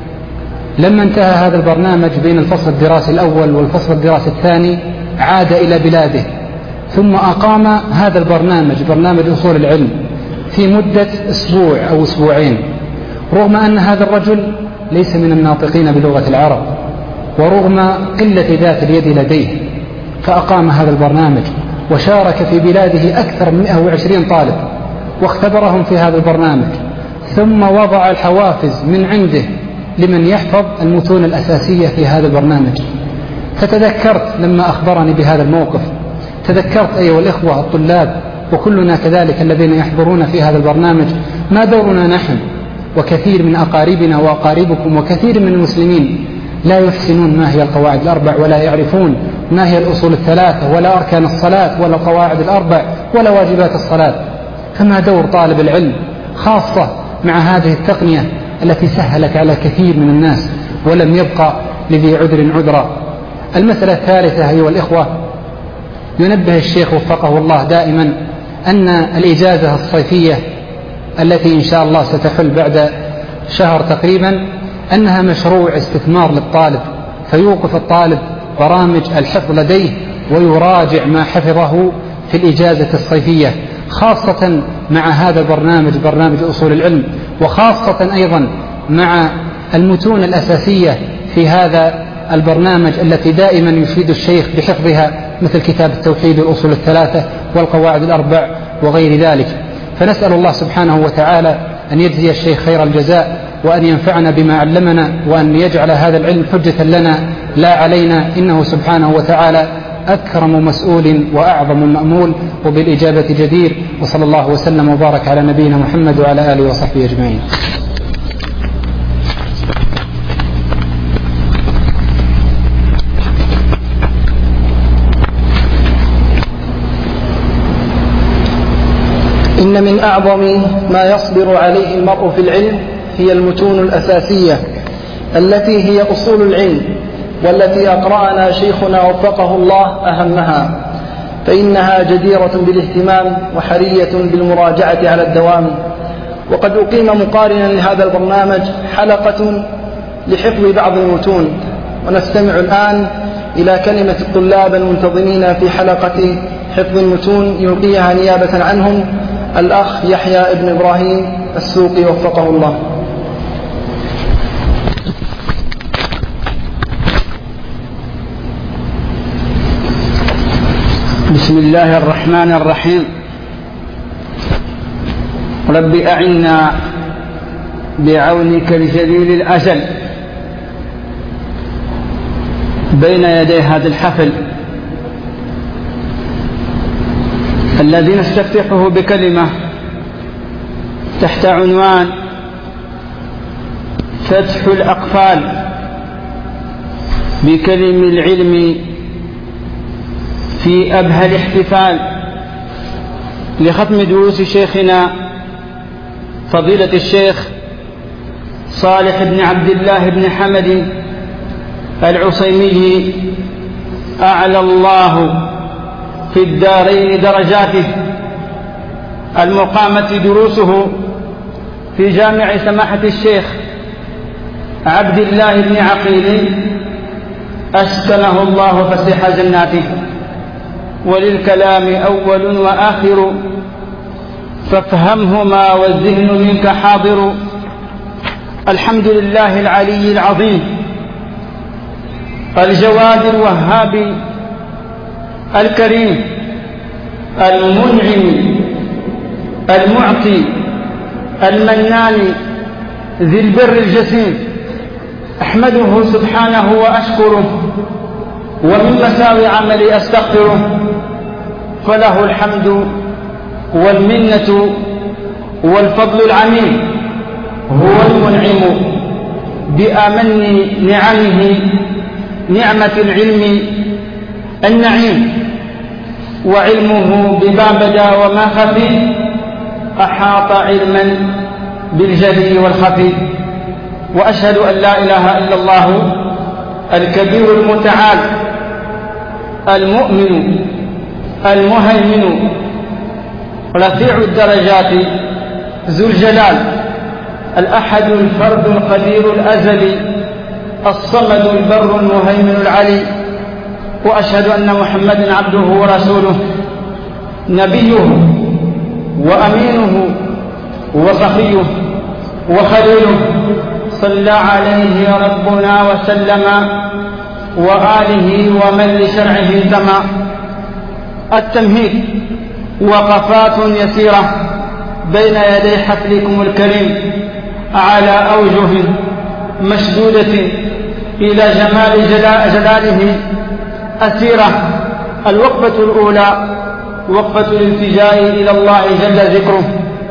لما انتهى هذا البرنامج بين الفصل الدراسي الأول والفصل الدراسي الثاني عاد إلى بلاده، ثم أقام هذا البرنامج برنامج أصول العلم في مدة أسبوع أو أسبوعين، رغم أن هذا الرجل ليس من الناطقين بلغة العرب ورغم قلة ذات اليد لديه، فأقام هذا البرنامج وشارك في بلاده أكثر من مئة وعشرين طالب واختبرهم في هذا البرنامج، ثم وضع الحوافز من عنده لمن يحفظ المتون الأساسية في هذا البرنامج. فتذكرت لما أخبرني بهذا الموقف، تذكرت أيها الإخوة الطلاب وكلنا كذلك الذين يحضرون في هذا البرنامج ما دورنا نحن وكثير من أقاربنا وأقاربكم وكثير من المسلمين لا يحسنون ما هي القواعد الأربع، ولا يعرفون ما هي الأصول الثلاثة، ولا أركان الصلاة، ولا القواعد الأربع، ولا واجبات الصلاة. فما دور طالب العلم خاصة مع هذه التقنية التي سهلت على كثير من الناس ولم يبقى لذي عذر عذرا. المسألة الثالثة أيها الإخوة، ينبه الشيخ وفقه الله دائما أن الإجازة الصيفية التي إن شاء الله ستحل بعد شهر تقريبا أنها مشروع استثمار للطالب، فيوقف الطالب برامج الحفظ لديه ويراجع ما حفظه في الإجازة الصيفية، خاصة مع هذا البرنامج برنامج أصول العلم، وخاصة أيضا مع المتون الأساسية في هذا البرنامج التي دائما يفيد الشيخ بحفظها، مثل كتاب التوحيد والأصول الثلاثة والقواعد الأربع وغير ذلك. فنسأل الله سبحانه وتعالى أن يجزي الشيخ خير الجزاء، وأن ينفعنا بما علمنا، وأن يجعل هذا العلم حجة لنا لا علينا، إنه سبحانه وتعالى أكرم مسؤول وأعظم مأمول وبالإجابة جدير. وصلى الله وسلم وبارك على نبينا محمد وعلى آله وصحبه أجمعين. إن من أعظم ما يصبر عليه المرء في العلم هي المتون الأساسية التي هي أصول العلم، والتي أقرأنا شيخنا وفقه الله أهمها، فإنها جديرة بالاهتمام وحرية بالمراجعة على الدوام. وقد أقيم مقارنا لهذا البرنامج حلقة لحفظ بعض المتون، ونستمع الآن إلى كلمة الطلاب المنتظمين في حلقة حفظ المتون يلقيها نيابة عنهم الأخ يحيى ابن إبراهيم السوقي وفقه الله. بسم الله الرحمن الرحيم. رب أعنا بعونك الجليل الأجل بين يدي هذا الحفل الذي نستفتحه بكلمة تحت عنوان فتح الأقفال بكلم العلم في أبهى الاحتفال، لختم دروس شيخنا فضيلة الشيخ صالح بن عبد الله بن حمد العصيمي، أعلى الله في الدارين درجاته، المقامة دروسه في جامع سماحة الشيخ عبد الله بن عقيل أسكنه الله فسيح جناته. وللكلام أول وآخر فافهمهما والذهن منك حاضر. الحمد لله العلي العظيم الجواد الوهاب الكريم المنعم المعطي المنان ذي البر الجسيم، أحمده سبحانه وأشكره، ومن مساوي عملي أستغفره، فله الحمد والمنة والفضل العميم. هو المنعم بأمن نعمه نعمة العلم النعيم، وعلمه بما بدا وما خفي أحاط علما بالجلي والخفي. وأشهد أن لا إله إلا الله الكبير المتعال المؤمن المهيمن رفيع الدرجات ذو الجلال الأحد الفرد القدير الأزلي الصمد البر المهيمن العلي. وأشهد أن محمدا عبده ورسوله نبيه وأمينه وصفيه وخليله، صلى عليه ربنا وسلم وآله ومن لشرعه انتمى. التمهيد وقفات يسيرة بين يدي حفلكم الكريم على أوجه مشدودة إلى جمال جلاله أسيرة. الوقفة الأولى وقفة الالتجاء إلى الله جل ذكره،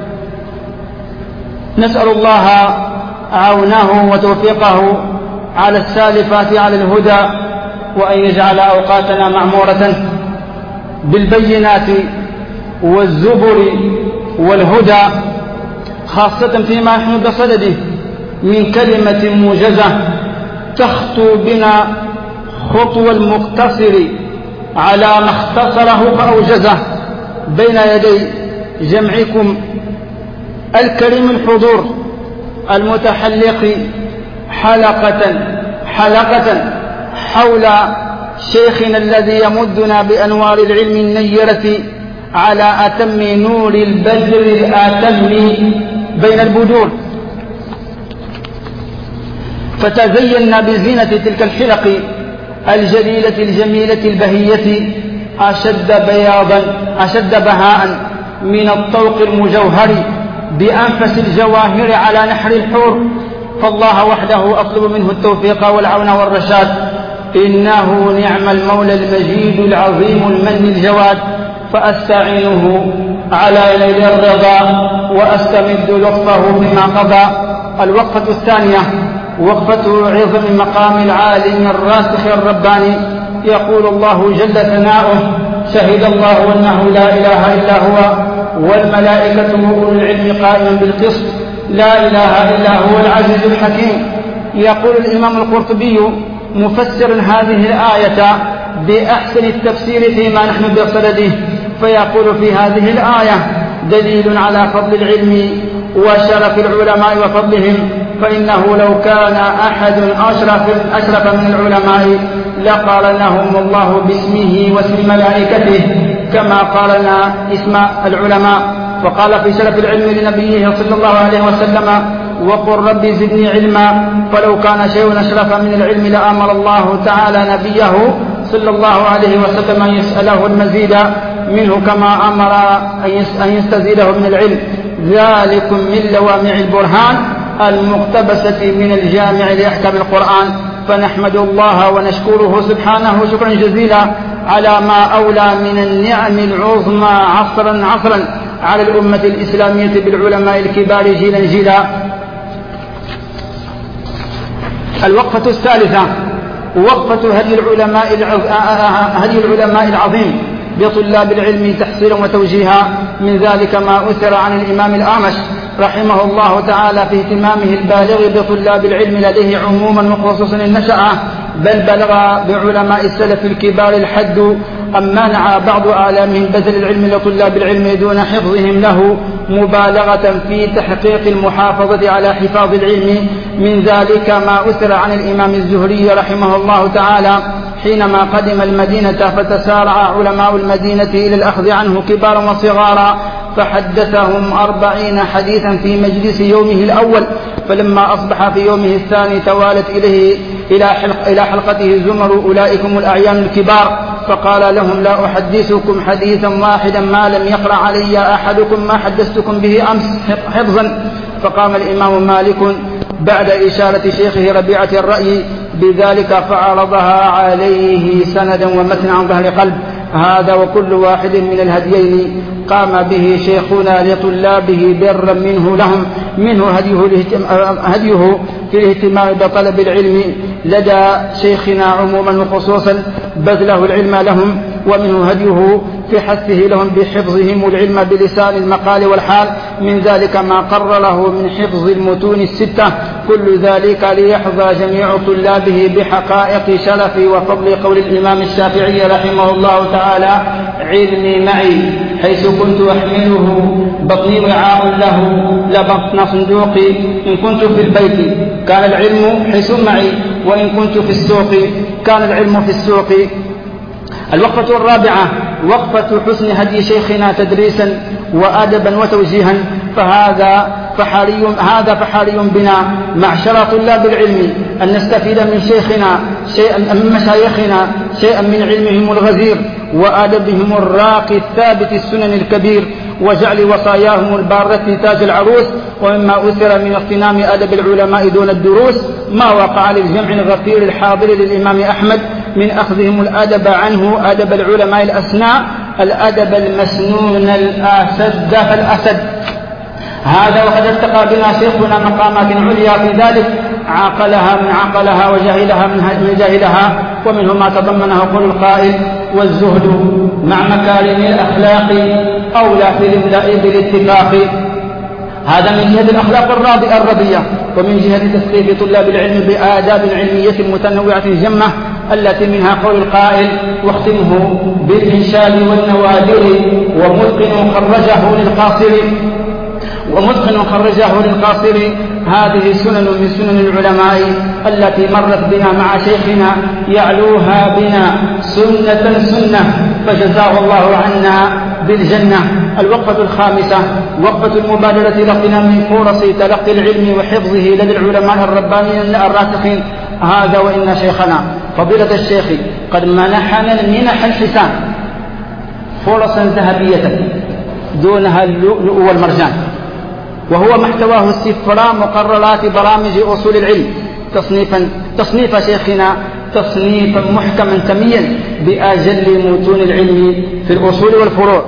نسأل الله عونه وتوفيقه على السالفات على الهدى، وأن يجعل أوقاتنا معمورة بالبينات والزبر والهدى، خاصة فيما نحن بصدده من كلمة موجزة تخطو بنا خطوة المقتصر على ما اختصره فأوجزه بين يدي جمعكم الكريم الحضور المتحلق حلقة حلقة حول شيخنا الذي يمدنا بأنوار العلم النيرة على أتم نور البدر الآتم بين البدور. فتزينا بزينة تلك الحلق الجليلة الجميلة البهية أشد بياضا أشد بهاء من الطوق المجوهر بأنفس الجواهر على نحر الحور. فالله وحده أطلب منه التوفيق والعون والرشاد، إنه نعم المولى المجيد العظيم المن الجواد. فأستعينه على نيل الرضا وأستمد لطفه بما قضى. الوقفة الثانية وقفة عظم مقام العالم الراسخ الرباني. يقول الله جل ثناؤه: شهد الله أنه لا إله إلا هو والملائكة وأولو العلم قائما بالقسط لا إله إلا هو العزيز الحكيم. يقول الإمام القرطبي مفسرا هذه الآية بأحسن التفسير فيما نحن بصدده، فيقول في هذه الآية دليل على فضل العلم وشرف العلماء وفضلهم، فإنه لو كان أحد أشرف, أشرف من العلماء لقال لهم الله باسمه واسم ملائكته كما قال لنا اسم العلماء. وقال في شرف العلم لنبيه صلى الله عليه وسلم: وقل رب زدني علما. فلو كان شيء أشرف من العلم لأمر الله تعالى نبيه صلى الله عليه وسلم أن يسأله المزيد منه كما أمر أن يستزيده من العلم. ذلك من لوامع البرهان المقتبسة من الجامع لأحكام القرآن. فنحمد الله ونشكره سبحانه شكرا جزيلا على ما أولى من النعم العظمى عصرا عصرا على الأمة الإسلامية بالعلماء الكبار جيلا جيلا. الوقفة الثالثة وقفة هدي العلماء هدي العلماء العظيم بطلاب العلم تحصيلا وتوجيها. من ذلك ما أثر عن الإمام الأعمش رحمه الله تعالى في اهتمامه البالغ بطلاب العلم لديه عموما وخصوصا النشأة، بل بلغ بعلماء السلف الكبار الحد أم منع بعض أعلامهم بذل العلم لطلاب العلم دون حفظهم له مبالغة في تحقيق المحافظة على حفاظ العلم. من ذلك ما أثر عن الإمام الزهري رحمه الله تعالى حينما قدم المدينة فتسارع علماء المدينة إلى الأخذ عنه كبارا وصغارا، فحدثهم أربعين حديثا في مجلس يومه الأول، فلما أصبح في يومه الثاني توالت إليه إلى حلقته زمر أولئكم الأعيان الكبار، فقال لهم لا أحدثكم حديثا واحدا ما لم يقرأ علي أحدكم ما حدثتكم به أمس حفظا. فقام الإمام مالك بعد إشارة شيخه ربيعة الرأي بذلك فعرضها عليه سندا ومتنا عن ظهر قلب. هذا وكل واحد من الهديين قام به شيخنا لطلابه برا منه لهم، منه هديه, هديه في الاهتمام بطلب العلم لدى شيخنا عموما وخصوصا بذله العلم لهم، ومنه هديه في حثه لهم بحفظهم العلم بلسان المقال والحال. من ذلك ما قرره من حفظ المتون الستة، كل ذلك ليحظى جميع طلابه بحقائق شرف وفضل قول الإمام الشافعي رحمه الله تعالى علمي معي حيث كنت أحمله بطني وعاء له لبطن صندوقي، إن كنت في البيت كان العلم حيث معي وإن كنت في السوق كان العلم في السوق. الوقفة الرابعة وقفة حسن هدي شيخنا تدريسا وأدبا وتوجيها. فهذا فحري هذا فحري بنا معشر طلاب العلم أن نستفيد من شيخنا شيئا من مشايخنا شيئا من علمهم الغزير وأدبهم الراقي الثابت السنن الكبير، وجعل وصاياهم البارة تاج العروس. ومما أثر من اغتنام أدب العلماء دون الدروس ما وقع للجمع الغفير الحاضر للإمام أحمد من أخذهم الأدب عنه أدب العلماء الأسناء، الأدب المسنون الأسد فالأسد. هذا وقد ارتقى بنا شيخنا مقامات عليا في ذلك عقلها من عقلها وجاهلها من جاهلها، ومنه ما تضمنه قول القائل والزهد مع مكارم الأخلاق أولى في الإملاء بالاتفاق. هذا من جهة الأخلاق الرضية، ومن جهة تثقيف طلاب العلم بآداب علمية متنوعة جمة التي منها قول القائل واختمه بالإنشاد والنوادر ومتقن خرجه للقاصر ومتقن خرجه للقاصر. هذه سنن من سنن العلماء التي مرت بنا مع شيخنا يعلوها بنا سنة سنة فجزاه الله عنا بالجنة. الوقفة الخامسة وقفة المبادرة إلى اغتنام فرص تلقي العلم وحفظه لدى العلماء الربانيين الراسخين. هذا وإن شيخنا فضيلة الشيخ قد منحنا المنح الحسان فرصا ذهبية دونها اللؤلؤ والمرجان، وهو محتواه السفراء مقررات برامج أصول العلم تصنيفا تصنيف شيخنا تصنيفا محكما سميا بأجل متون العلم في الأصول والفروع،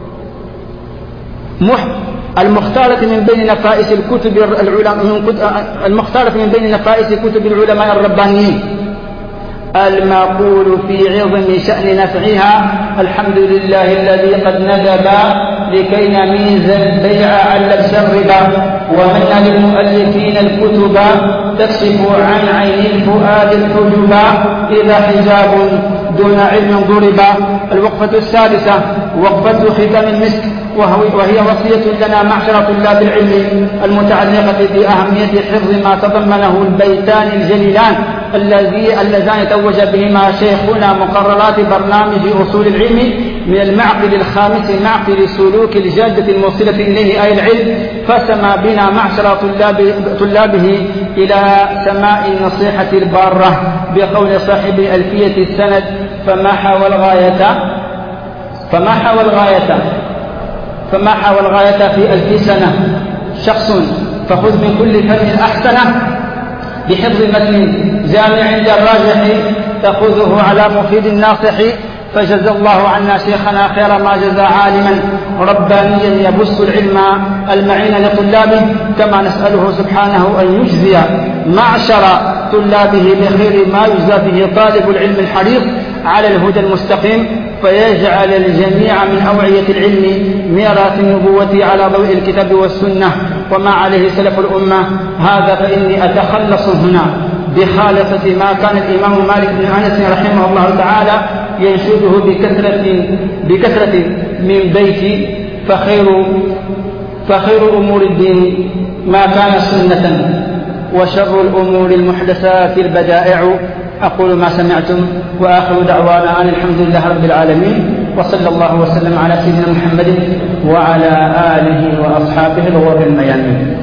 المختارة من بين نفائس الكتب العلماء المختارة من بين نفائس كتب العلماء الربانيين المقول في عظم شأن نفعها الحمد لله الذي قد ندب لكي نميز البيع على الشرب، ومن للمؤلفين الكتب تكشف عن عين الفؤاد الحجب إذا حجاب دون علم ضرب. الوقفة السادسة وقفة ختام المسك، وهي وصية لنا معشر طلاب العلم المتعلقة بأهمية حفظ ما تضمنه البيتان الجليلان الذي اللذان توج بهما شيخنا مقررات برنامج أصول العلم من المعقد الخامس معقد سلوك الجادة الموصلة إليه أي العلم، فسمى بنا معشر طلاب طلابه إلى سماء النصيحة البارة بقول صاحب ألفية السند فما حاول الغاية فما حاول الغاية فما حاول الغاية في ألف سنة شخص، فخذ من كل فن أحسنه بحفظ متن جامع عند الراجح، تأخذه على مفيد الناصح. فجزى الله عنا شيخنا خير ما جزى عالما ربانيا يبث العلم المعين لطلابه، كما نسأله سبحانه أن يجزي معشر طلابه بخير ما يجزى به طالب العلم الحريص على الهدى المستقيم، فيجعل الجميع من أوعية العلم ميراث النبوة على ضوء الكتاب والسنة وما عليه سلف الأمة. هذا فإني أتخلص هنا بخالصة ما كان الإمام مالك بن أنس رحمه الله تعالى ينشده بكثرة, بكثرة من بيت فخير, فخير أمور الدين ما كان سنة، وشر الأمور المحدثات البدائع. أقول ما سمعتم، وآخر دعوانا أن الحمد لله رب العالمين، وصلى الله وسلم على سيدنا محمد وعلى آله وأصحابه الغر الميامين.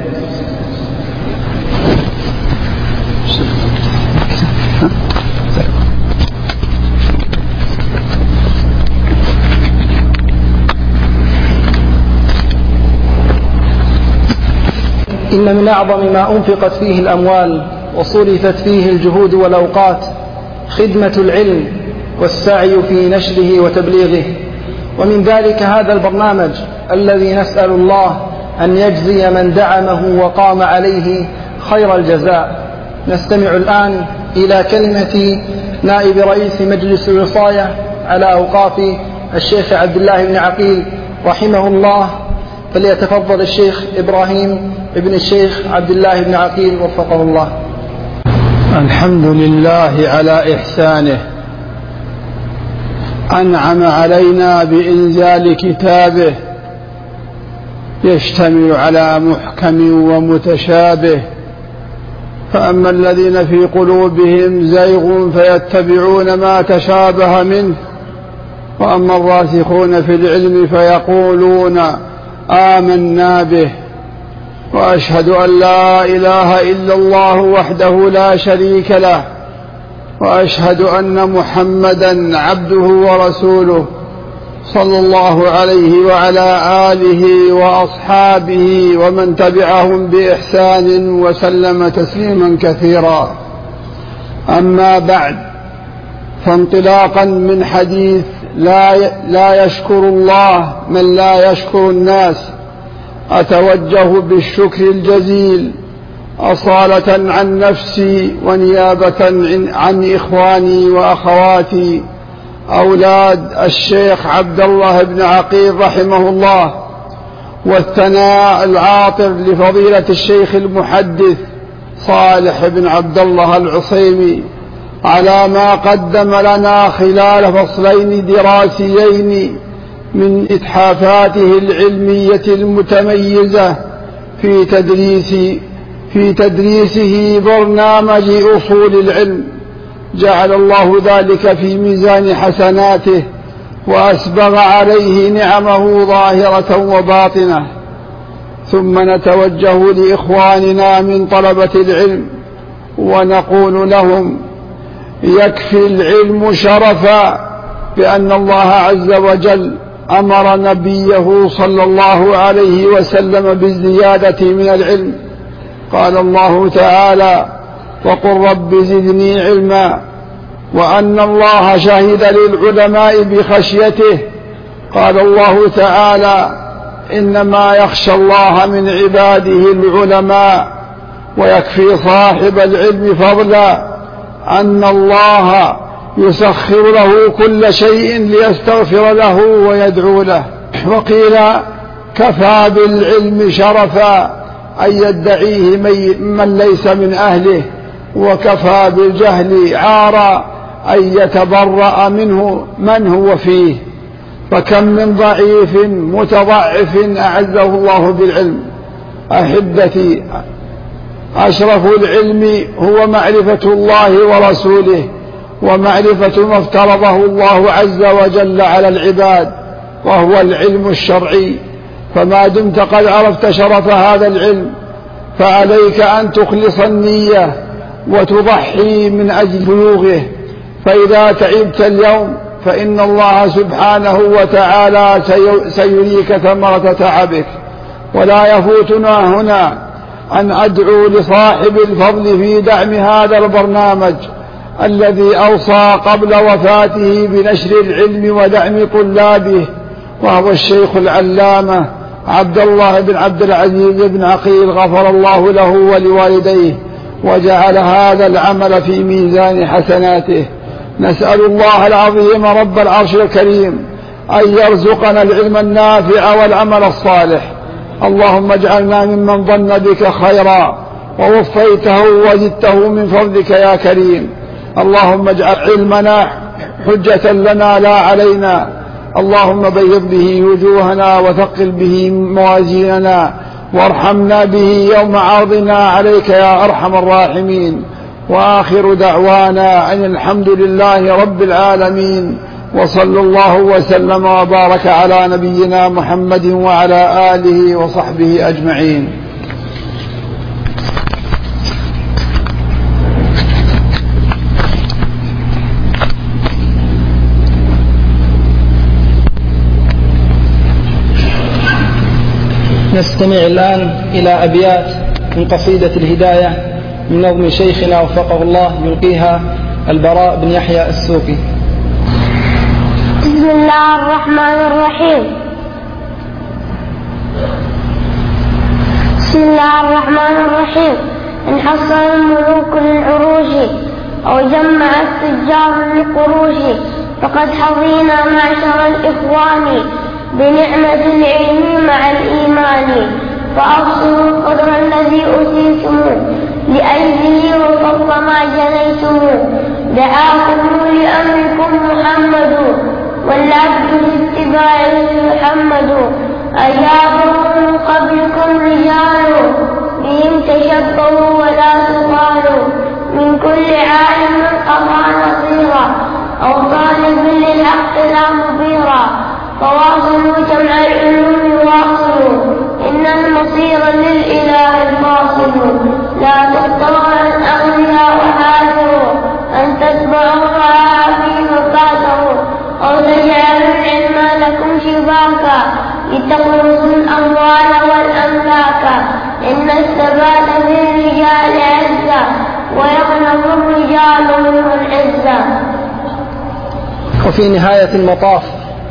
إن من أعظم ما أنفقت فيه الأموال وصرفت فيه الجهود والأوقات خدمة العلم والسعي في نشره وتبليغه، ومن ذلك هذا البرنامج الذي نسأل الله أن يجزي من دعمه وقام عليه خير الجزاء. نستمع الآن إلى كلمة نائب رئيس مجلس الوصاية على أوقاف الشيخ عبد الله بن عقيل رحمه الله، فليتفضل الشيخ إبراهيم ابن الشيخ عبد الله بن عقيل وفقه الله. الحمد لله على إحسانه، أنعم علينا بإنزال كتابه يشتمل على محكم ومتشابه، فأما الذين في قلوبهم زيغ فيتبعون ما تشابه منه، وأما الراسخون في العلم فيقولون آمنا به. وأشهد أن لا إله إلا الله وحده لا شريك له، وأشهد أن محمدا عبده ورسوله صلى الله عليه وعلى آله وأصحابه ومن تبعهم بإحسان وسلم تسليما كثيرا. أما بعد، فانطلاقا من حديث لا لا يشكر الله من لا يشكر الناس، أتوجه بالشكر الجزيل أصالة عن نفسي ونيابة عن إخواني وأخواتي أولاد الشيخ عبد الله بن عقيل رحمه الله، والثناء العاطر لفضيلة الشيخ المحدث صالح بن عبد الله العصيمي على ما قدم لنا خلال فصلين دراسيين من إتحافاته العلمية المتميزة في تدريس في تدريسه برنامج أصول العلم، جعل الله ذلك في ميزان حسناته وأسبغ عليه نعمه ظاهرة وباطنة. ثم نتوجه لإخواننا من طلبة العلم ونقول لهم: يكفي العلم شرفا بأن الله عز وجل أمر نبيه صلى الله عليه وسلم بالزيادة من العلم. قال الله تعالى: وقل رب زدني علما، وأن الله شهد للعلماء بخشيته. قال الله تعالى: إنما يخشى الله من عباده العلماء. ويكفي صاحب العلم فضلا أن الله يسخر له كل شيء ليستغفر له ويدعو له. وقيل: كفى بالعلم شرفا أن يدعيه من ليس من أهله، وكفى بالجهل عارا أن يتبرأ منه من هو فيه. فكم من ضعيف متضعف أعزه الله بالعلم. أحبتي، أشرف العلم هو معرفة الله ورسوله، ومعرفة ما افترضه الله عز وجل على العباد، وهو العلم الشرعي. فما دمت قد عرفت شرف هذا العلم فعليك أن تخلص النية وتضحي من أجل بلوغه، فإذا تعبت اليوم فإن الله سبحانه وتعالى سيريك ثمرة تعبك. ولا يفوتنا هنا أن أدعو لصاحب الفضل في دعم هذا البرنامج الذي أوصى قبل وفاته بنشر العلم ودعم طلابه، وهو الشيخ العلامة عبد الله بن عبد العزيز بن عقيل، غفر الله له ولوالديه وجعل هذا العمل في ميزان حسناته. نسأل الله العظيم رب العرش الكريم أن يرزقنا العلم النافع والعمل الصالح. اللهم اجعلنا ممن ظن بك خيرا ووفيته وزدته من فضلك يا كريم. اللهم اجعل علمنا حجة لنا لا علينا. اللهم بيض به وجوهنا وثقل به موازيننا وارحمنا به يوم عرضنا عليك يا أرحم الراحمين. وآخر دعوانا أن الحمد لله رب العالمين، وصلى الله وسلم وبارك على نبينا محمد وعلى آله وصحبه أجمعين. نستمع الآن إلى أبيات من قصيدة الهداية من نظم شيخنا وفقه الله يلقيها البراء بن يحيى السوقي. بسم الله الرحمن الرحيم. بسم الله الرحمن الرحيم. إن حصل الملوك للعروش أو جمع التجار للقروش فقد حظينا معشر الإخوان بنعمة العلم مع الإيمان. فأبصروا القدر الذي أوتيتم لأجله وفضل ما جنيتم. دعاكم لأمركم محمد والعبد لاتباعه محمد. أجابوا من قبلكم رجال بهم تشبهوا ولا تقالوا. من كل عالم قضى نصيرا أو طالب للحق لا مبيرا. فواصلوا جمع العلوم واصلوا إن المصير للإله الفاصل. لا تطلع الأغنياء وحاذروا أن تتبعوا الرعاة فبادروا أو تجعلوا العلم لكم شباكا لتقرصوا الأموال والأملاك. إن الثبات للرجال عزة ويغنم الرجال منه العزة. وفي نهاية المطاف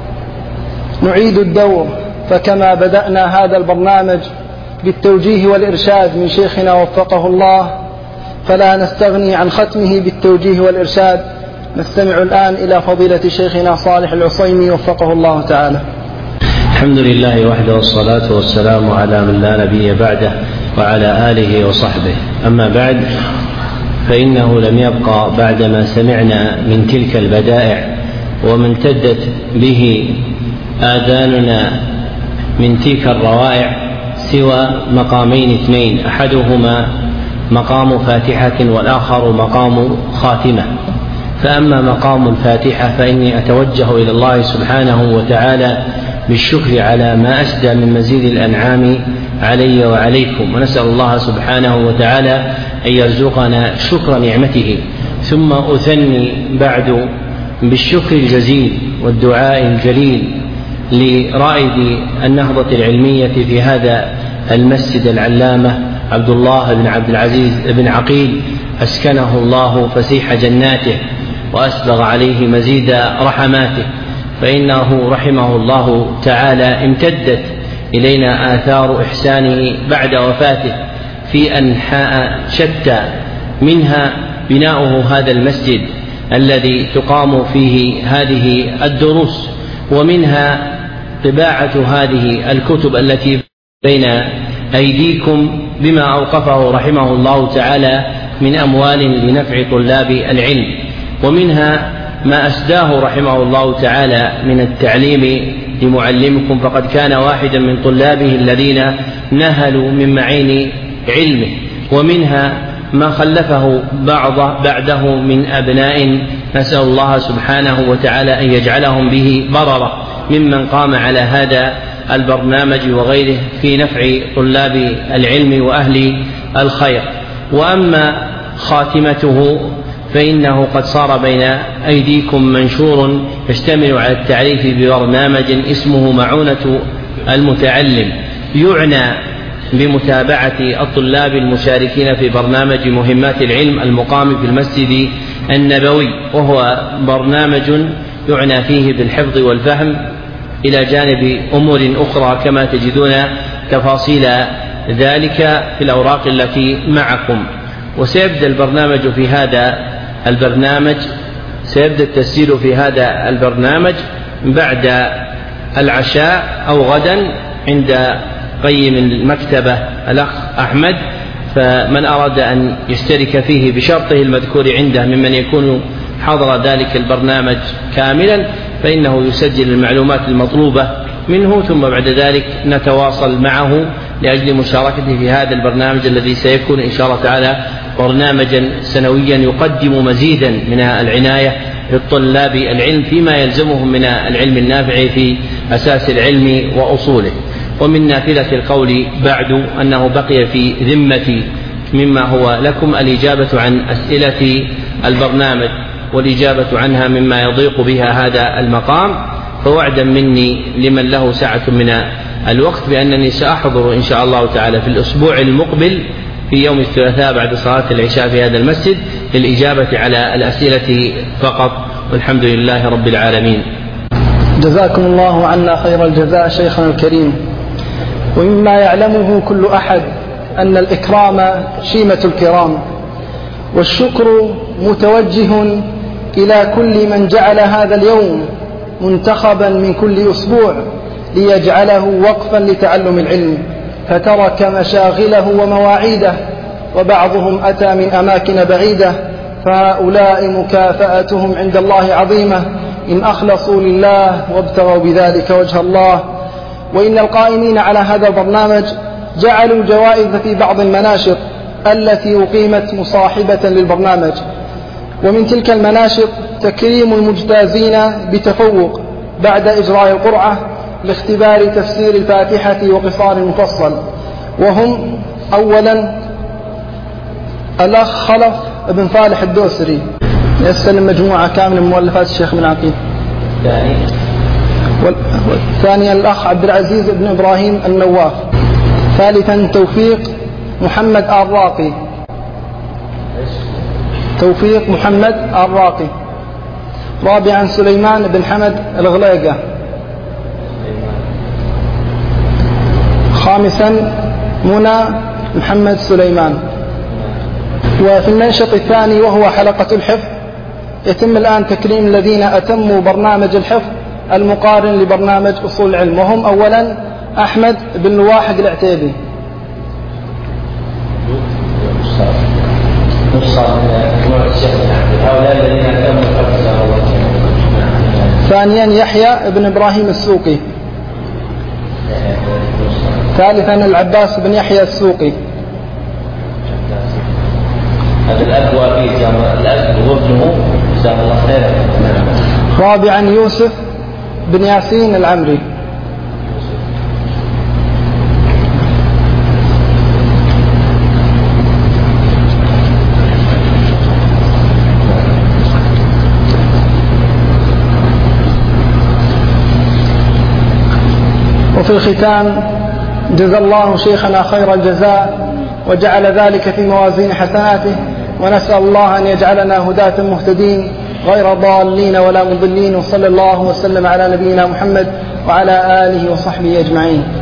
نعيد الدور، فكما بدأنا هذا البرنامج بالتوجيه والإرشاد من شيخنا وفقه الله فلا نستغني عن ختمه بالتوجيه والإرشاد. نستمع الآن إلى فضيلة شيخنا صالح العصيمي وفقه الله تعالى. الحمد لله وحده والصلاة والسلام على من لا نبي بعده وعلى آله وصحبه. أما بعد، فإنه لم يبقى بعدما سمعنا من تلك البدائع وما امتدت به آذاننا من تلك الروائع سوى مقامين اثنين، أحدهما مقام فاتحة والآخر مقام خاتمة. فأما مقام الفاتحة فإني أتوجه إلى الله سبحانه وتعالى بالشكر على ما أسدى من مزيد الأنعام علي وعليكم، ونسأل الله سبحانه وتعالى أن يرزقنا شكر نعمته. ثم أثني بعد بالشكر الجزيل والدعاء الجليل لرائد النهضة العلمية في هذا المسجد العلامة عبد الله بن عبد العزيز بن عقيل، أسكنه الله فسيح جناته وأسبغ عليه مزيد رحماته. فإنه رحمه الله تعالى امتدت إلينا آثار إحسانه بعد وفاته في أنحاء شتى، منها بناؤه هذا المسجد الذي تقام فيه هذه الدروس، ومنها طباعة هذه الكتب التي بين أيديكم بما أوقفه رحمه الله تعالى من أموال لنفع طلاب العلم، ومنها ما أسداه رحمه الله تعالى من التعليم لمعلمكم، فقد كان واحدا من طلابه الذين نهلوا من معين علمه، ومنها ما خلفه بعض بعده من أبناء نسأل الله سبحانه وتعالى أن يجعلهم به بررة ممن قام على هذا البرنامج وغيره في نفع طلاب العلم وأهل الخير. وأما خاتمته فإنه قد صار بين أيديكم منشور يشتمل على التعريف ببرنامج اسمه معونة المتعلم، يعنى بمتابعة الطلاب المشاركين في برنامج مهمات العلم المقام في المسجد النبوي، وهو برنامج يعنى فيه بالحفظ والفهم إلى جانب أمور أخرى كما تجدون تفاصيل ذلك في الأوراق التي معكم. وسيبدأ البرنامج في هذا البرنامج سيبدأ التسجيل في هذا البرنامج بعد العشاء أو غدا عند قيم المكتبة الأخ أحمد، فمن أراد أن يشترك فيه بشرطه المذكور عنده ممن يكون حضر ذلك البرنامج كاملا فإنه يسجل المعلومات المطلوبة منه، ثم بعد ذلك نتواصل معه لأجل مشاركته في هذا البرنامج الذي سيكون إن شاء الله تعالى برنامجا سنويا يقدم مزيدا من العناية للطلاب العلم فيما يلزمهم من العلم النافع في أساس العلم وأصوله. ومن نافلة القول بعد أنه بقي في ذمتي مما هو لكم الإجابة عن أسئلة البرنامج والإجابة عنها مما يضيق بها هذا المقام، فوعدا مني لمن له سعة من الوقت بأنني سأحضر إن شاء الله تعالى في الأسبوع المقبل في يوم الثلاثاء بعد صلاة العشاء في هذا المسجد للإجابة على الأسئلة فقط، والحمد لله رب العالمين. جزاكم الله عنا خير الجزاء شيخنا الكريم. ومما يعلمه كل أحد أن الإكرام شيمة الكرام، والشكر متوجه إلى كل من جعل هذا اليوم منتخبا من كل أسبوع ليجعله وقفا لتعلم العلم، فترك مشاغله ومواعيده وبعضهم أتى من أماكن بعيدة، فهؤلاء مكافأتهم عند الله عظيمة إن أخلصوا لله وابتغوا بذلك وجه الله. وإن القائمين على هذا البرنامج جعلوا جوائز في بعض المناشط التي أقيمت مصاحبة للبرنامج، ومن تلك المناشط تكريم المجتازين بتفوق بعد إجراء القرعة لاختبار تفسير الفاتحة وقصار المفصل، وهم أولا الأخ خلف بن صالح الدوسري يستلم مجموعة كاملة من مؤلفات الشيخ بن عقيل. ثانيا الأخ عبد العزيز بن إبراهيم النواف. ثالثا توفيق محمد الراقي توفيق محمد الراقي. رابعا سليمان بن حمد الغليقة. خامسا منى محمد سليمان. وفي المنشط الثاني وهو حلقة الحفظ يتم الآن تكريم الذين أتموا برنامج الحفظ المقارن لبرنامج أصول العلم، وهم أولا أحمد بن واحد العتيبي. ثانيا يحيى بن إبراهيم السوقي. ثالثا العباس بن يحيى السوقي. هذا الأب وفي الأب وابنه جزاه الله خيرا. رابعا يوسف بن ياسين العمري. وفي الختام جزا الله شيخنا خير الجزاء وجعل ذلك في موازين حسناته، ونسأل الله أن يجعلنا هداة مهتدين غير ضالين ولا مضلين، وصلى الله وسلم على نبينا محمد وعلى آله وصحبه أجمعين.